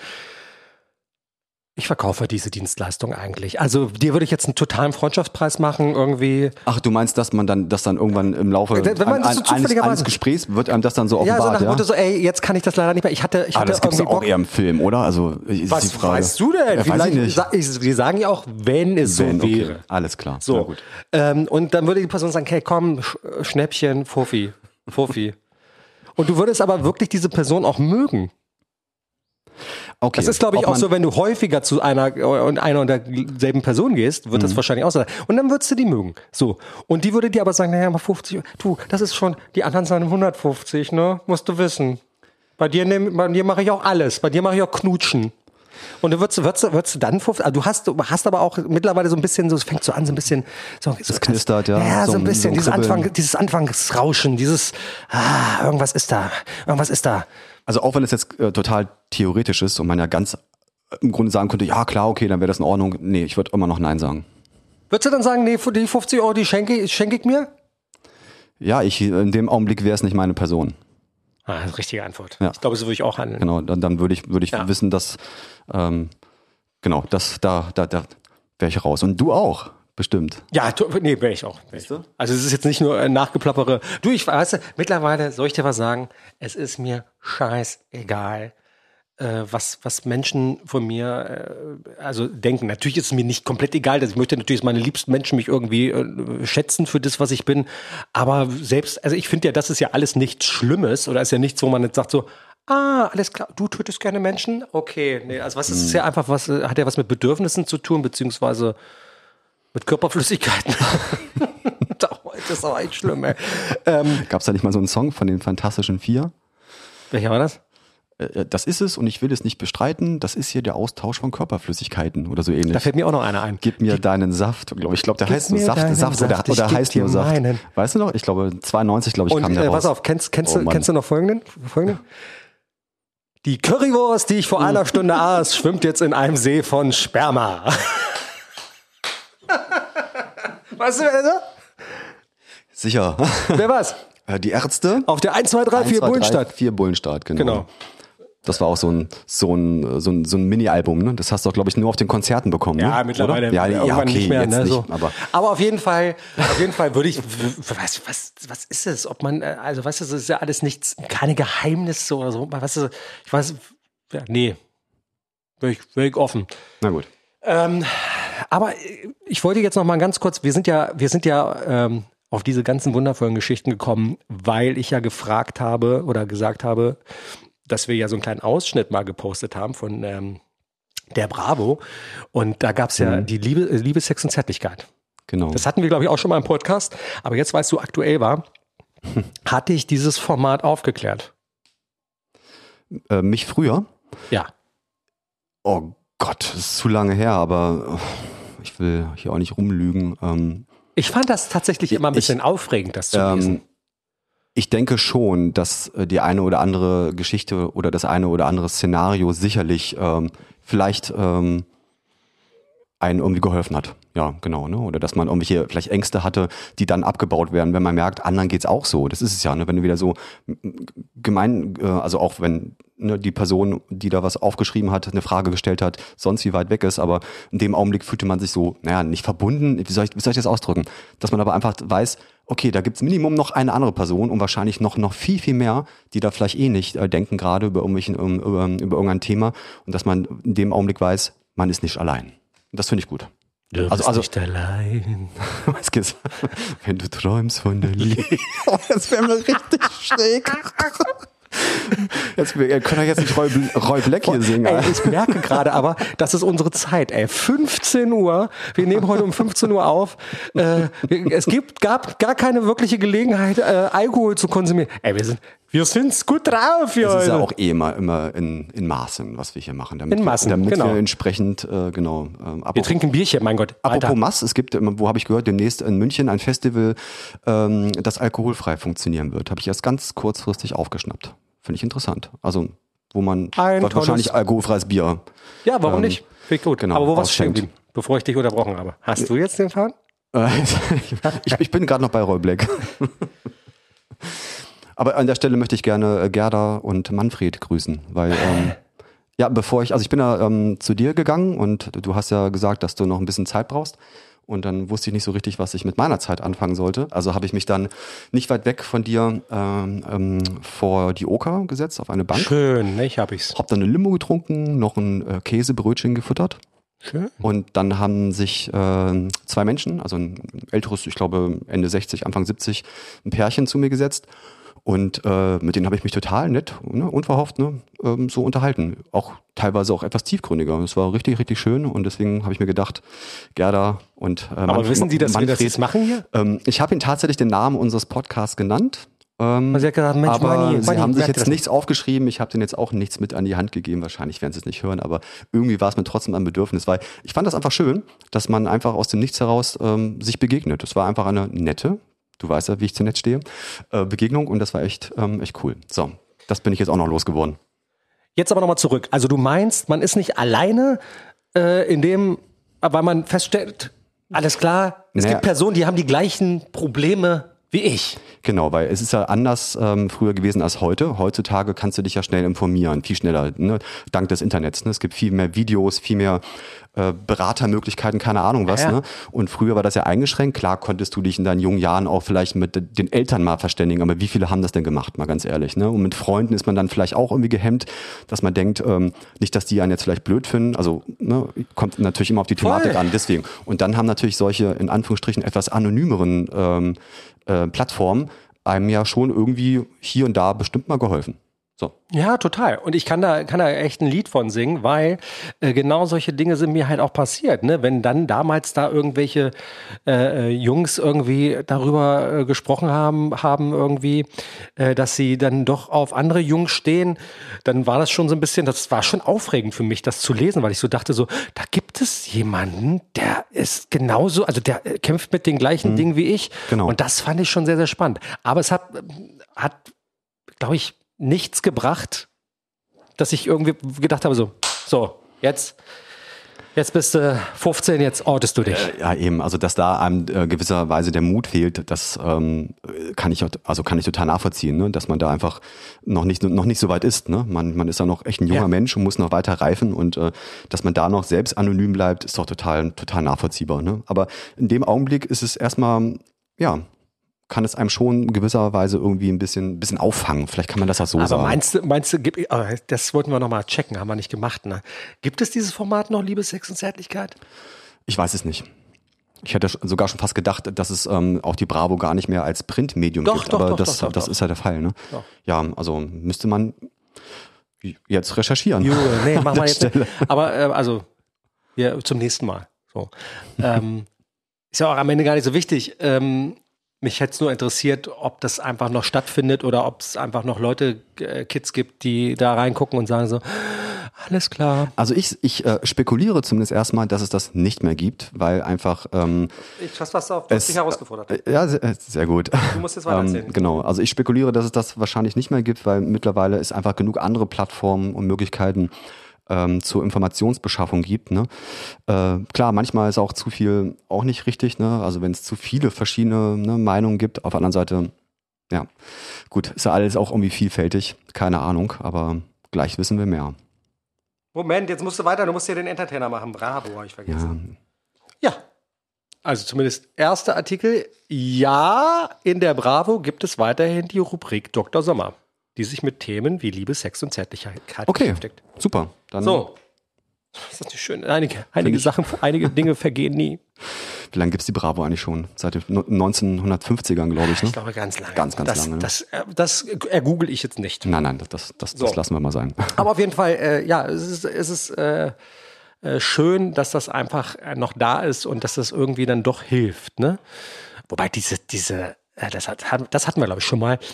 Ich verkaufe diese Dienstleistung eigentlich. Also dir würde ich jetzt einen totalen Freundschaftspreis machen, irgendwie. Ach, du meinst, dass man dann, dass dann irgendwann im Laufe Wenn man ein, so eines, eines Gesprächs wird einem das dann so offenbart, ja? So nach dem ja? Motto so, ey, jetzt kann ich das leider nicht mehr. Ich hatte, ich ah, hatte das gibt's irgendwie auch Bock. eher im Film, oder? Also ist was die Frage. Weißt du denn? Ja, Vielleicht, weiß ich nicht. Wir sagen ja auch, wenn es wenn, so wäre. Okay. Alles klar. So. Na gut. Ähm, und dann würde die Person sagen, hey, komm, Sch- Schnäppchen, Fuffi, Fuffi. Und du würdest aber wirklich diese Person auch mögen. Okay. Das ist, glaube ich, Ob auch so, wenn du häufiger zu einer und einer und derselben Person gehst, wird mhm. das wahrscheinlich auch sein. Und dann würdest du die mögen. So. Und die würde dir aber sagen, naja, mal fünfzig, du, das ist schon, die anderen sagen hundertfünfzig, ne? Musst du wissen. Bei dir, nehm, bei dir mache ich auch alles. Bei dir mache ich auch Knutschen. Und du würdest, würdest, würdest du dann fünfzig, also du hast, du hast aber auch mittlerweile so ein bisschen, so, es fängt so an, so ein bisschen, so, es knistert, ja. Ja, so, so ein bisschen, so ein dieses Anfang, dieses Anfangsrauschen, dieses, ah, irgendwas ist da, irgendwas ist da. Also auch wenn es jetzt äh, total theoretisch ist und man ja ganz im Grunde sagen könnte, ja klar, okay, dann wäre das in Ordnung. Nee, ich würde immer noch Nein sagen. Würdest du dann sagen, nee, die fünfzig Euro, die schenke, schenke ich mir? Ja, ich, in dem Augenblick wäre es nicht meine Person. Ah, das ist die richtige Antwort. Ja. Ich glaube, so würde ich auch handeln. Genau, dann, dann würde ich, würde ich ja. wissen, dass, ähm, genau, das, da, da, da wäre ich raus. Und du auch. Bestimmt. Ja, tu, nee, wäre ich auch. Wär ich. Also es ist jetzt nicht nur äh, nachgeplappere. Du, ich weiß, mittlerweile, soll ich dir was sagen? Es ist mir scheißegal, äh, was, was Menschen von mir äh, also denken. Natürlich ist es mir nicht komplett egal, dass ich möchte natürlich, dass meine liebsten Menschen mich irgendwie äh, schätzen für das, was ich bin. Aber selbst, also ich finde ja, das ist ja alles nichts Schlimmes oder ist ja nichts, wo man jetzt sagt so, ah, alles klar, du tötest gerne Menschen? Okay, nee, also was, das ist ja einfach was, hat ja was mit Bedürfnissen zu tun, beziehungsweise mit Körperflüssigkeiten. Das ist auch echt schlimm, ey. Ähm, Gab es da nicht mal so einen Song von den Fantastischen Vier? Welcher war das? Äh, das ist es und ich will es nicht bestreiten. Das ist hier der Austausch von Körperflüssigkeiten oder so ähnlich. Da fällt mir auch noch einer ein. Gib mir Die, deinen Saft, glaube ich. Ich glaube, der heißt so mir Saft, Saft, Saft Saft oder, oder heißt nur Saft. Meinen. Weißt du noch? Ich glaube, zweiundneunzig, glaube ich, und, kam der äh, raus. Pass auf, kennst, kennst, oh, du, kennst du noch folgenden? folgenden? Die Currywurst, die ich vor einer Stunde aß, schwimmt jetzt in einem See von Sperma. Weißt du, wer das? Sicher. Wer war's? Die Ärzte. Auf der eins, zwei, drei, vier Bullenstadt. vier Bullenstadt, genau. genau. Das war auch so ein, so ein, so ein, so ein Mini-Album, ne? Das hast du, glaube ich, nur auf den Konzerten bekommen. Ja, ne? mittlerweile. Oder? Ja, ja, okay, nicht mehr, jetzt ne, nicht, so. aber, aber auf jeden Fall, auf jeden Fall würde ich, was, was, was ist es? Ob man, also, weißt du, das ist ja alles nichts, keine Geheimnisse oder so. Weißt du, ich weiß, ja, nee. Wäre ich, wär ich offen. Na gut. Ähm, aber ich wollte jetzt noch mal ganz kurz, wir sind ja, wir sind ja ähm, auf diese ganzen wundervollen Geschichten gekommen, weil ich ja gefragt habe oder gesagt habe, dass wir ja so einen kleinen Ausschnitt mal gepostet haben von ähm, der Bravo und da gab es ja mhm. die Liebe, Liebe, Sex und Zärtlichkeit. Genau. Das hatten wir, glaube ich, auch schon mal im Podcast, aber jetzt, weil es so aktuell war, hatte ich dieses Format aufgeklärt. Äh, mich früher? Ja. Oh Gott, das ist zu lange her, aber ich will hier auch nicht rumlügen. Ähm, ich fand das tatsächlich immer ein bisschen ich, aufregend, das zu ähm, lesen. Ich denke schon, dass die eine oder andere Geschichte oder das eine oder andere Szenario sicherlich ähm, vielleicht ähm, einen irgendwie geholfen hat. Ja, genau, ne? Oder dass man irgendwelche vielleicht Ängste hatte, die dann abgebaut werden, wenn man merkt, anderen geht's auch so. Das ist es ja, ne? Wenn du wieder so gemein, äh, also auch wenn ne, die Person, die da was aufgeschrieben hat, eine Frage gestellt hat, sonst wie weit weg ist, aber in dem Augenblick fühlte man sich so, naja, nicht verbunden, wie soll ich, wie soll ich das ausdrücken? Dass man aber einfach weiß, okay, da gibt's Minimum noch eine andere Person und wahrscheinlich noch noch viel, viel mehr, die da vielleicht eh nicht äh, denken, gerade über irgendwelchen, um, über, über irgendein Thema und dass man in dem Augenblick weiß, man ist nicht allein. Und das finde ich gut. Du bist also, also, nicht allein. Was geht's? Wenn du träumst von der Liebe. Oh, das wäre mir richtig schräg. Jetzt, ihr könnt euch jetzt nicht Roy, Roy Black hier singen. Ey, ich merke gerade aber, das ist unsere Zeit, ey. fünfzehn Uhr, wir nehmen heute um fünfzehn Uhr auf. Äh, es gibt, gab gar keine wirkliche Gelegenheit, äh, Alkohol zu konsumieren. Ey, wir sind, wir sind gut drauf hier. Es ist ja auch eh immer, immer in, in Maßen, was wir hier machen. Damit in Maßen, wir, damit genau. wir entsprechend, äh, genau. Ähm, wir trinken Bierchen, mein Gott. Apropos Alter. Mass, es gibt, wo habe ich gehört, demnächst in München ein Festival, ähm, das alkoholfrei funktionieren wird. Habe ich erst ganz kurzfristig aufgeschnappt. Finde ich interessant. Also, wo man ein wahrscheinlich alkoholfreies Bier. Ja, warum ähm, nicht? Finde ich gut. Genau, aber wo warst du stehen geblieben, bevor ich dich unterbrochen habe? Hast du jetzt den Faden? ich, ich bin gerade noch bei Roy Black. Aber an der Stelle möchte ich gerne Gerda und Manfred grüßen, weil ähm, ja, bevor ich, also ich bin ja ähm, zu dir gegangen und du hast ja gesagt, dass du noch ein bisschen Zeit brauchst. Und dann wusste ich nicht so richtig, was ich mit meiner Zeit anfangen sollte. Also habe ich mich dann nicht weit weg von dir ähm, ähm, vor die Oker gesetzt, auf eine Bank. Schön, ne? Ich hab ich's. Hab dann eine Limo getrunken, noch ein äh, Käsebrötchen gefuttert. Schön. Und dann haben sich äh, zwei Menschen, also ein älteres, ich glaube Ende sechzig, Anfang siebzig, ein Pärchen zu mir gesetzt. Und äh, mit denen habe ich mich total nett, ne, unverhofft, ne, ähm, so unterhalten. Auch teilweise auch etwas tiefgründiger. Es war richtig, richtig schön und deswegen habe ich mir gedacht, Gerda und äh, Aber Manfred, wissen die, dass Manfred, wir das jetzt machen hier? Ähm, ich habe ihnen tatsächlich den Namen unseres Podcasts genannt. Ähm, also gesagt, Mensch, aber Manni, sie Manni, haben sich jetzt das nichts aufgeschrieben. Ich habe denen jetzt auch nichts mit an die Hand gegeben. Wahrscheinlich werden sie es nicht hören, aber irgendwie war es mir trotzdem ein Bedürfnis, weil ich fand das einfach schön, dass man einfach aus dem Nichts heraus ähm, sich begegnet. Es war einfach eine nette, du weißt ja, wie ich zu nett stehe, äh, Begegnung und das war echt, ähm, echt cool. So, das bin ich jetzt auch noch losgeworden. Jetzt aber nochmal zurück. Also du meinst, man ist nicht alleine äh, in dem, weil man feststellt, alles klar, es naja. gibt Personen, die haben die gleichen Probleme Wie ich. Genau, weil es ist ja anders ähm, früher gewesen als heute. Heutzutage kannst du dich ja schnell informieren, viel schneller, ne? Dank des Internets. Ne? Es gibt viel mehr Videos, viel mehr äh, Beratermöglichkeiten, keine Ahnung was. Ja, ja. Ne? Und früher war das ja eingeschränkt. Klar konntest du dich in deinen jungen Jahren auch vielleicht mit den Eltern mal verständigen, aber wie viele haben das denn gemacht, mal ganz ehrlich. Ne? Und mit Freunden ist man dann vielleicht auch irgendwie gehemmt, dass man denkt, ähm, nicht, dass die einen jetzt vielleicht blöd finden. Also ne, kommt natürlich immer auf die Thematik Voll. an, deswegen. Und dann haben natürlich solche, in Anführungsstrichen, etwas anonymeren ähm, äh, Plattformen einem ja schon irgendwie hier und da bestimmt mal geholfen. So. Ja, total. Und ich kann da, kann da echt ein Lied von singen, weil äh, genau solche Dinge sind mir halt auch passiert. Ne? Wenn dann damals da irgendwelche äh, Jungs irgendwie darüber äh, gesprochen haben, haben irgendwie, äh, dass sie dann doch auf andere Jungs stehen, dann war das schon so ein bisschen, das war schon aufregend für mich, das zu lesen, weil ich so dachte so, da gibt es jemanden, der ist genauso, also der äh, kämpft mit den gleichen mhm. Dingen wie ich. Genau. Und das fand ich schon sehr, sehr spannend. Aber es hat, hat, glaube ich, nichts gebracht, dass ich irgendwie gedacht habe, so, so, jetzt, jetzt bist du fünfzehn, jetzt ortest du dich. Äh, ja, eben, also dass da einem äh, gewisserweise der Mut fehlt, das ähm, kann ich also kann ich total nachvollziehen, ne? Dass man da einfach noch nicht noch nicht so weit ist. Ne? Man, man ist ja noch echt ein junger ja. Mensch und muss noch weiter reifen und äh, dass man da noch selbst anonym bleibt, ist doch total, total nachvollziehbar. Ne? Aber in dem Augenblick ist es erstmal, ja, kann es einem schon in gewisser Weise irgendwie ein bisschen, ein bisschen auffangen. Vielleicht kann man das auch so Aber sagen. Aber meinst du, meinst du, das wollten wir noch mal checken, haben wir nicht gemacht, ne? Gibt es dieses Format noch, Liebe, Sex und Zärtlichkeit? Ich weiß es nicht. Ich hätte sogar schon fast gedacht, dass es ähm, auch die Bravo gar nicht mehr als Printmedium doch, gibt. Doch, aber doch, das, doch, doch, das doch. ist ja der Fall. Ne? Doch. Ja, also müsste man jetzt recherchieren. Jo, nee, machen wir jetzt nicht. Aber äh, also ja, zum nächsten Mal. So. ähm, ist ja auch am Ende gar nicht so wichtig. Ähm, Mich hätte es nur interessiert, ob das einfach noch stattfindet oder ob es einfach noch Leute, äh, Kids gibt, die da reingucken und sagen so, alles klar. Also ich, ich äh, spekuliere zumindest erstmal, dass es das nicht mehr gibt, weil einfach ähm, ich hast was auf dich herausgefordert. Äh, ja, sehr, sehr gut. Du musst jetzt weiter erzählen. ähm, Genau, also ich spekuliere, dass es das wahrscheinlich nicht mehr gibt, weil mittlerweile es einfach genug andere Plattformen und Möglichkeiten Ähm, zur Informationsbeschaffung gibt. Ne? Äh, klar, manchmal ist auch zu viel auch nicht richtig. Ne? Also wenn es zu viele verschiedene ne, Meinungen gibt. Auf der anderen Seite, ja, gut, ist ja alles auch irgendwie vielfältig. Keine Ahnung, aber gleich wissen wir mehr. Moment, jetzt musst du weiter. Du musst hier den Entertainer machen. Bravo, habe ich vergessen. Ja. ja, also zumindest erster Artikel. Ja, in der Bravo gibt es weiterhin die Rubrik Doktor Sommer, die sich mit Themen wie Liebe, Sex und Zärtlichkeit okay, beschäftigt. Super. Dann so, das ist nicht schön. Einige, einige Sachen, einige Dinge vergehen nie. Wie lange gibt es die Bravo eigentlich schon? Seit den neunzehnhundertfünfzigern, glaube ich. Ne? Ich glaube, ganz lange. Ganz, ganz das, lange. Ne? Das, das, das ergoogle ich jetzt nicht. Nein, nein, das, das, so. das lassen wir mal sein. Aber auf jeden Fall, äh, ja, es ist, es ist äh, äh, schön, dass das einfach noch da ist und dass das irgendwie dann doch hilft. Ne? Wobei diese, diese äh, das, hat, das hatten wir, glaube ich, schon mal,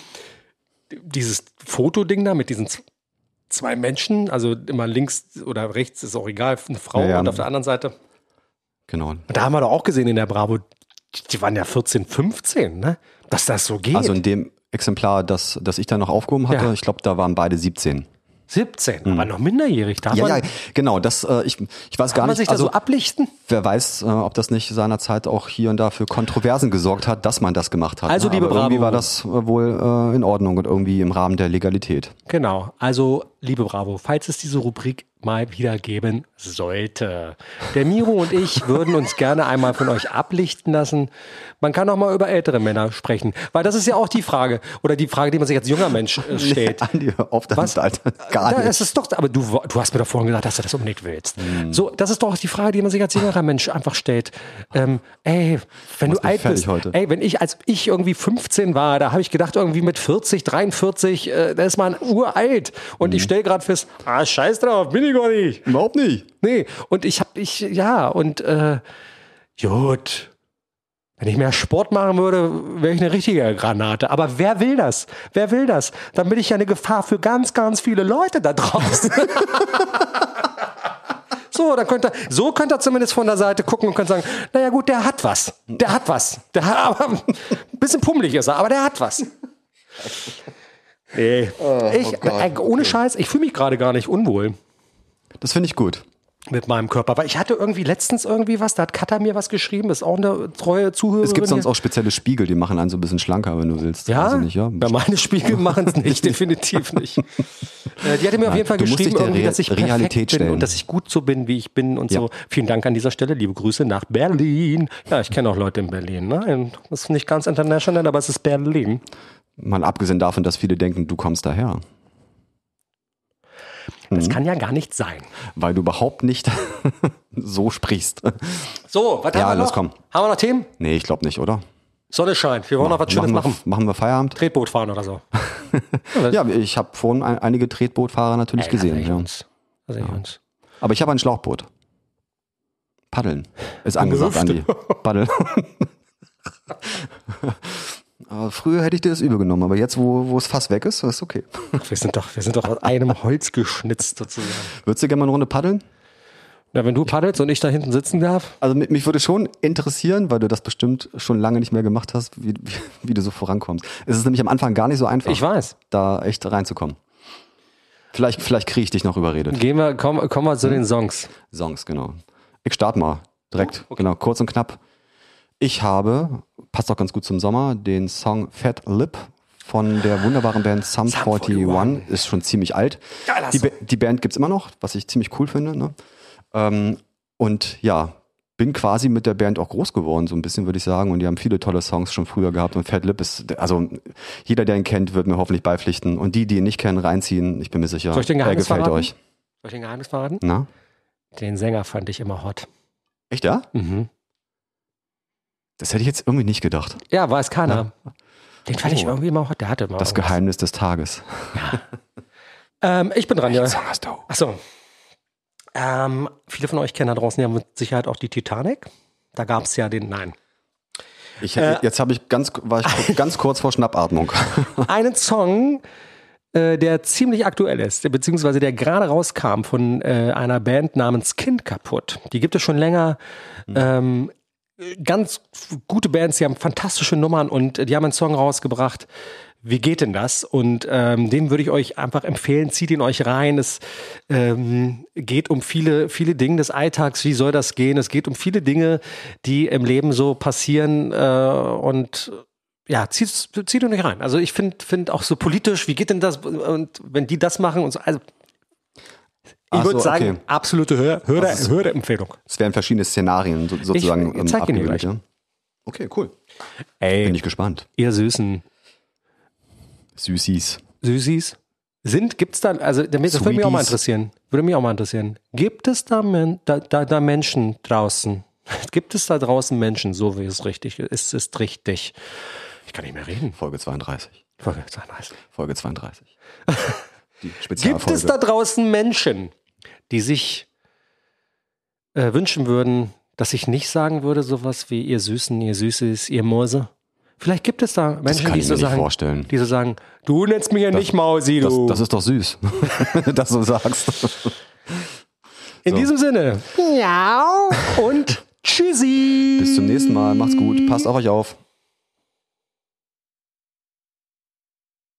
dieses Fotoding da mit diesen zwei Menschen, also immer links oder rechts, ist auch egal, eine Frau ja, ja. und auf der anderen Seite. Genau. Und da haben wir doch auch gesehen in der Bravo, die waren ja vierzehn, fünfzehn, ne? Dass das so geht. Also in dem Exemplar, das, das ich da noch aufgehoben hatte, ja. ich glaube, da waren beide siebzehn. siebzehn, aber mhm. noch minderjährig. Darf ja, man, ja, genau. Das, äh, ich, ich weiß gar man nicht. sich also, da so ablichten? Wer weiß, äh, ob das nicht seinerzeit auch hier und da für Kontroversen gesorgt hat, dass man das gemacht hat. Also, ne? liebe Aber Bravo. Irgendwie war das äh, wohl äh, in Ordnung und irgendwie im Rahmen der Legalität. Genau. Also, liebe Bravo, falls es diese Rubrik mal wieder geben sollte. Der Miro und ich würden uns gerne einmal von euch ablichten lassen. Man kann auch mal über ältere Männer sprechen, weil das ist ja auch die Frage, oder die Frage, die man sich als junger Mensch äh, stellt. Nee, Andi, auf das Alter, gar da, nicht. Es ist doch, aber du, du hast mir doch vorhin gesagt, dass du das unbedingt willst. Hm. So, das ist doch die Frage, die man sich als jüngerer Mensch einfach stellt. Ähm, ey, wenn du alt bist, heute. ey, wenn ich, als ich irgendwie fünfzehn war, da habe ich gedacht, irgendwie mit vierzig, dreiundvierzig, äh, da ist man uralt. Und hm. ich stelle gerade fest, ah, scheiß drauf, bin ich gar nicht. Überhaupt nicht. Nee, und ich hab, ich, ja, und, äh, gut. Wenn ich mehr Sport machen würde, wäre ich eine richtige Granate. Aber wer will das? Wer will das? Dann bin ich ja eine Gefahr für ganz, ganz viele Leute da draußen. So, dann könnt ihr, so könnt ihr zumindest von der Seite gucken und könnt sagen, naja gut, der hat was. Der hat was. Der hat, aber ein bisschen pummelig ist er, aber der hat was. Nee. Oh, ich, oh ohne Scheiß, ich fühle mich gerade gar nicht unwohl. Das finde ich gut. mit meinem Körper. Weil ich hatte irgendwie letztens irgendwie was, da hat Katha mir was geschrieben, ist auch eine treue Zuhörerin. Es gibt sonst auch spezielle Spiegel, die machen einen so ein bisschen schlanker, wenn du willst. Ja, nicht, ja? ja meine Spiegel machen es nicht, definitiv nicht. Äh, die hatte mir Nein, auf jeden Fall geschrieben, irgendwie, dass ich Realität perfekt bin stellen. und dass ich gut so bin, wie ich bin und ja. so. Vielen Dank an dieser Stelle, liebe Grüße nach Berlin. Ja, ich kenne auch Leute in Berlin. Ne? Das ist nicht ganz international, aber es ist Berlin. Mal abgesehen davon, dass viele denken, du kommst daher. Das hm. kann ja gar nicht sein. Weil du überhaupt nicht so sprichst. So, was ja, haben wir los, noch? Komm. Haben wir noch Themen? Nee, ich glaube nicht, oder? Sonne scheint, wir wollen noch was Schönes machen. Wir, machen wir Feierabend? Tretboot fahren oder so. Ja, ich habe vorhin ein, einige Tretbootfahrer natürlich Ey, gesehen. Ja. Uns. Ja. Uns. Aber ich habe ein Schlauchboot. Paddeln ist angesagt, Andi. Paddeln. Aber früher hätte ich dir das übel genommen, aber jetzt, wo, wo es fast weg ist, ist okay. Wir sind doch, wir sind doch aus einem Holz geschnitzt sozusagen. Würdest du gerne mal eine Runde paddeln? Ja, wenn du paddelst und ich da hinten sitzen darf. Also mich würde schon interessieren, weil du das bestimmt schon lange nicht mehr gemacht hast, wie, wie, wie du so vorankommst. Es ist nämlich am Anfang gar nicht so einfach, ich weiß, da echt reinzukommen. Vielleicht, vielleicht kriege ich dich noch überredet. Gehen wir, komm, komm mal zu hm. den Songs. Songs, genau. Ich starte mal direkt, oh, okay. genau, kurz und knapp. Ich habe, passt auch ganz gut zum Sommer, den Song Fat Lip von der wunderbaren Band Sum einundvierzig. Ist schon ziemlich alt. Die, ba- die Band gibt's immer noch, was ich ziemlich cool finde. Ne? Ähm, und ja, bin quasi mit der Band auch groß geworden, so ein bisschen würde ich sagen. Und die haben viele tolle Songs schon früher gehabt. Und Fat Lip ist, also jeder, der ihn kennt, wird mir hoffentlich beipflichten. Und die, die ihn nicht kennen, reinziehen. Ich bin mir sicher, Soll ich den er gefällt verraten? euch. Soll ich den Geheimnis verraten? Na? Den Sänger fand ich immer hot. Echt, ja? Mhm. Das hätte ich jetzt irgendwie nicht gedacht. Ja, weiß keiner. Ja. Den fand oh. ich irgendwie immer hot. Der hatte immer Das irgendwas. Geheimnis des Tages. Ja. ähm, ich bin dran, ja. Song hast du? Achso. Ähm, viele von euch kennen da draußen ja mit Sicherheit auch die Titanic. Da gab es ja den, nein. Ich, äh, jetzt habe ich ganz, war ich ganz kurz vor Schnappatmung. Einen Song, äh, der ziemlich aktuell ist, beziehungsweise der gerade rauskam von äh, einer Band namens Kind kaputt. Die gibt es schon länger. Mhm. Ähm, ganz gute Bands, die haben fantastische Nummern und die haben einen Song rausgebracht. Wie geht denn das? Und ähm, den würde ich euch einfach empfehlen, zieht ihn euch rein. Es ähm, geht um viele, viele Dinge des Alltags. Wie soll das gehen? Es geht um viele Dinge, die im Leben so passieren. Äh, und ja, zieht, zieht ihn euch rein. Also ich finde find auch so politisch, wie geht denn das? Und wenn die das machen und so, also ich würde so, sagen, okay. absolute Hör- Hörder- also Hörerempfehlung. Es wären verschiedene Szenarien so, sozusagen ich, ich zeig Ihnen gleich. Ja? Okay, cool. Ey, bin ich gespannt. Ihr Süßen. Süßis. Süßis. Sind, gibt's da, also das Sweeties. Würde mich auch mal interessieren. Würde mich auch mal interessieren. Gibt es da, da, da, da Menschen draußen? Gibt es da draußen Menschen, so wie es richtig ist? Ist es richtig? Ich kann nicht mehr reden. Folge zweiunddreißig. Folge zweiunddreißig. Folge zweiunddreißig. Die Gibt es da draußen Menschen, die sich äh, wünschen würden, dass ich nicht sagen würde, sowas wie ihr Süßen, ihr Süßes, ihr Mäuse? Vielleicht gibt es da Menschen, die so, sagen, die so sagen, du nennst mich ja das, nicht Mausi, du. Das, das ist doch süß, dass du sagst. In so. Diesem Sinne. Ja. Und tschüssi. Bis zum nächsten Mal. Macht's gut. Passt auf euch auf.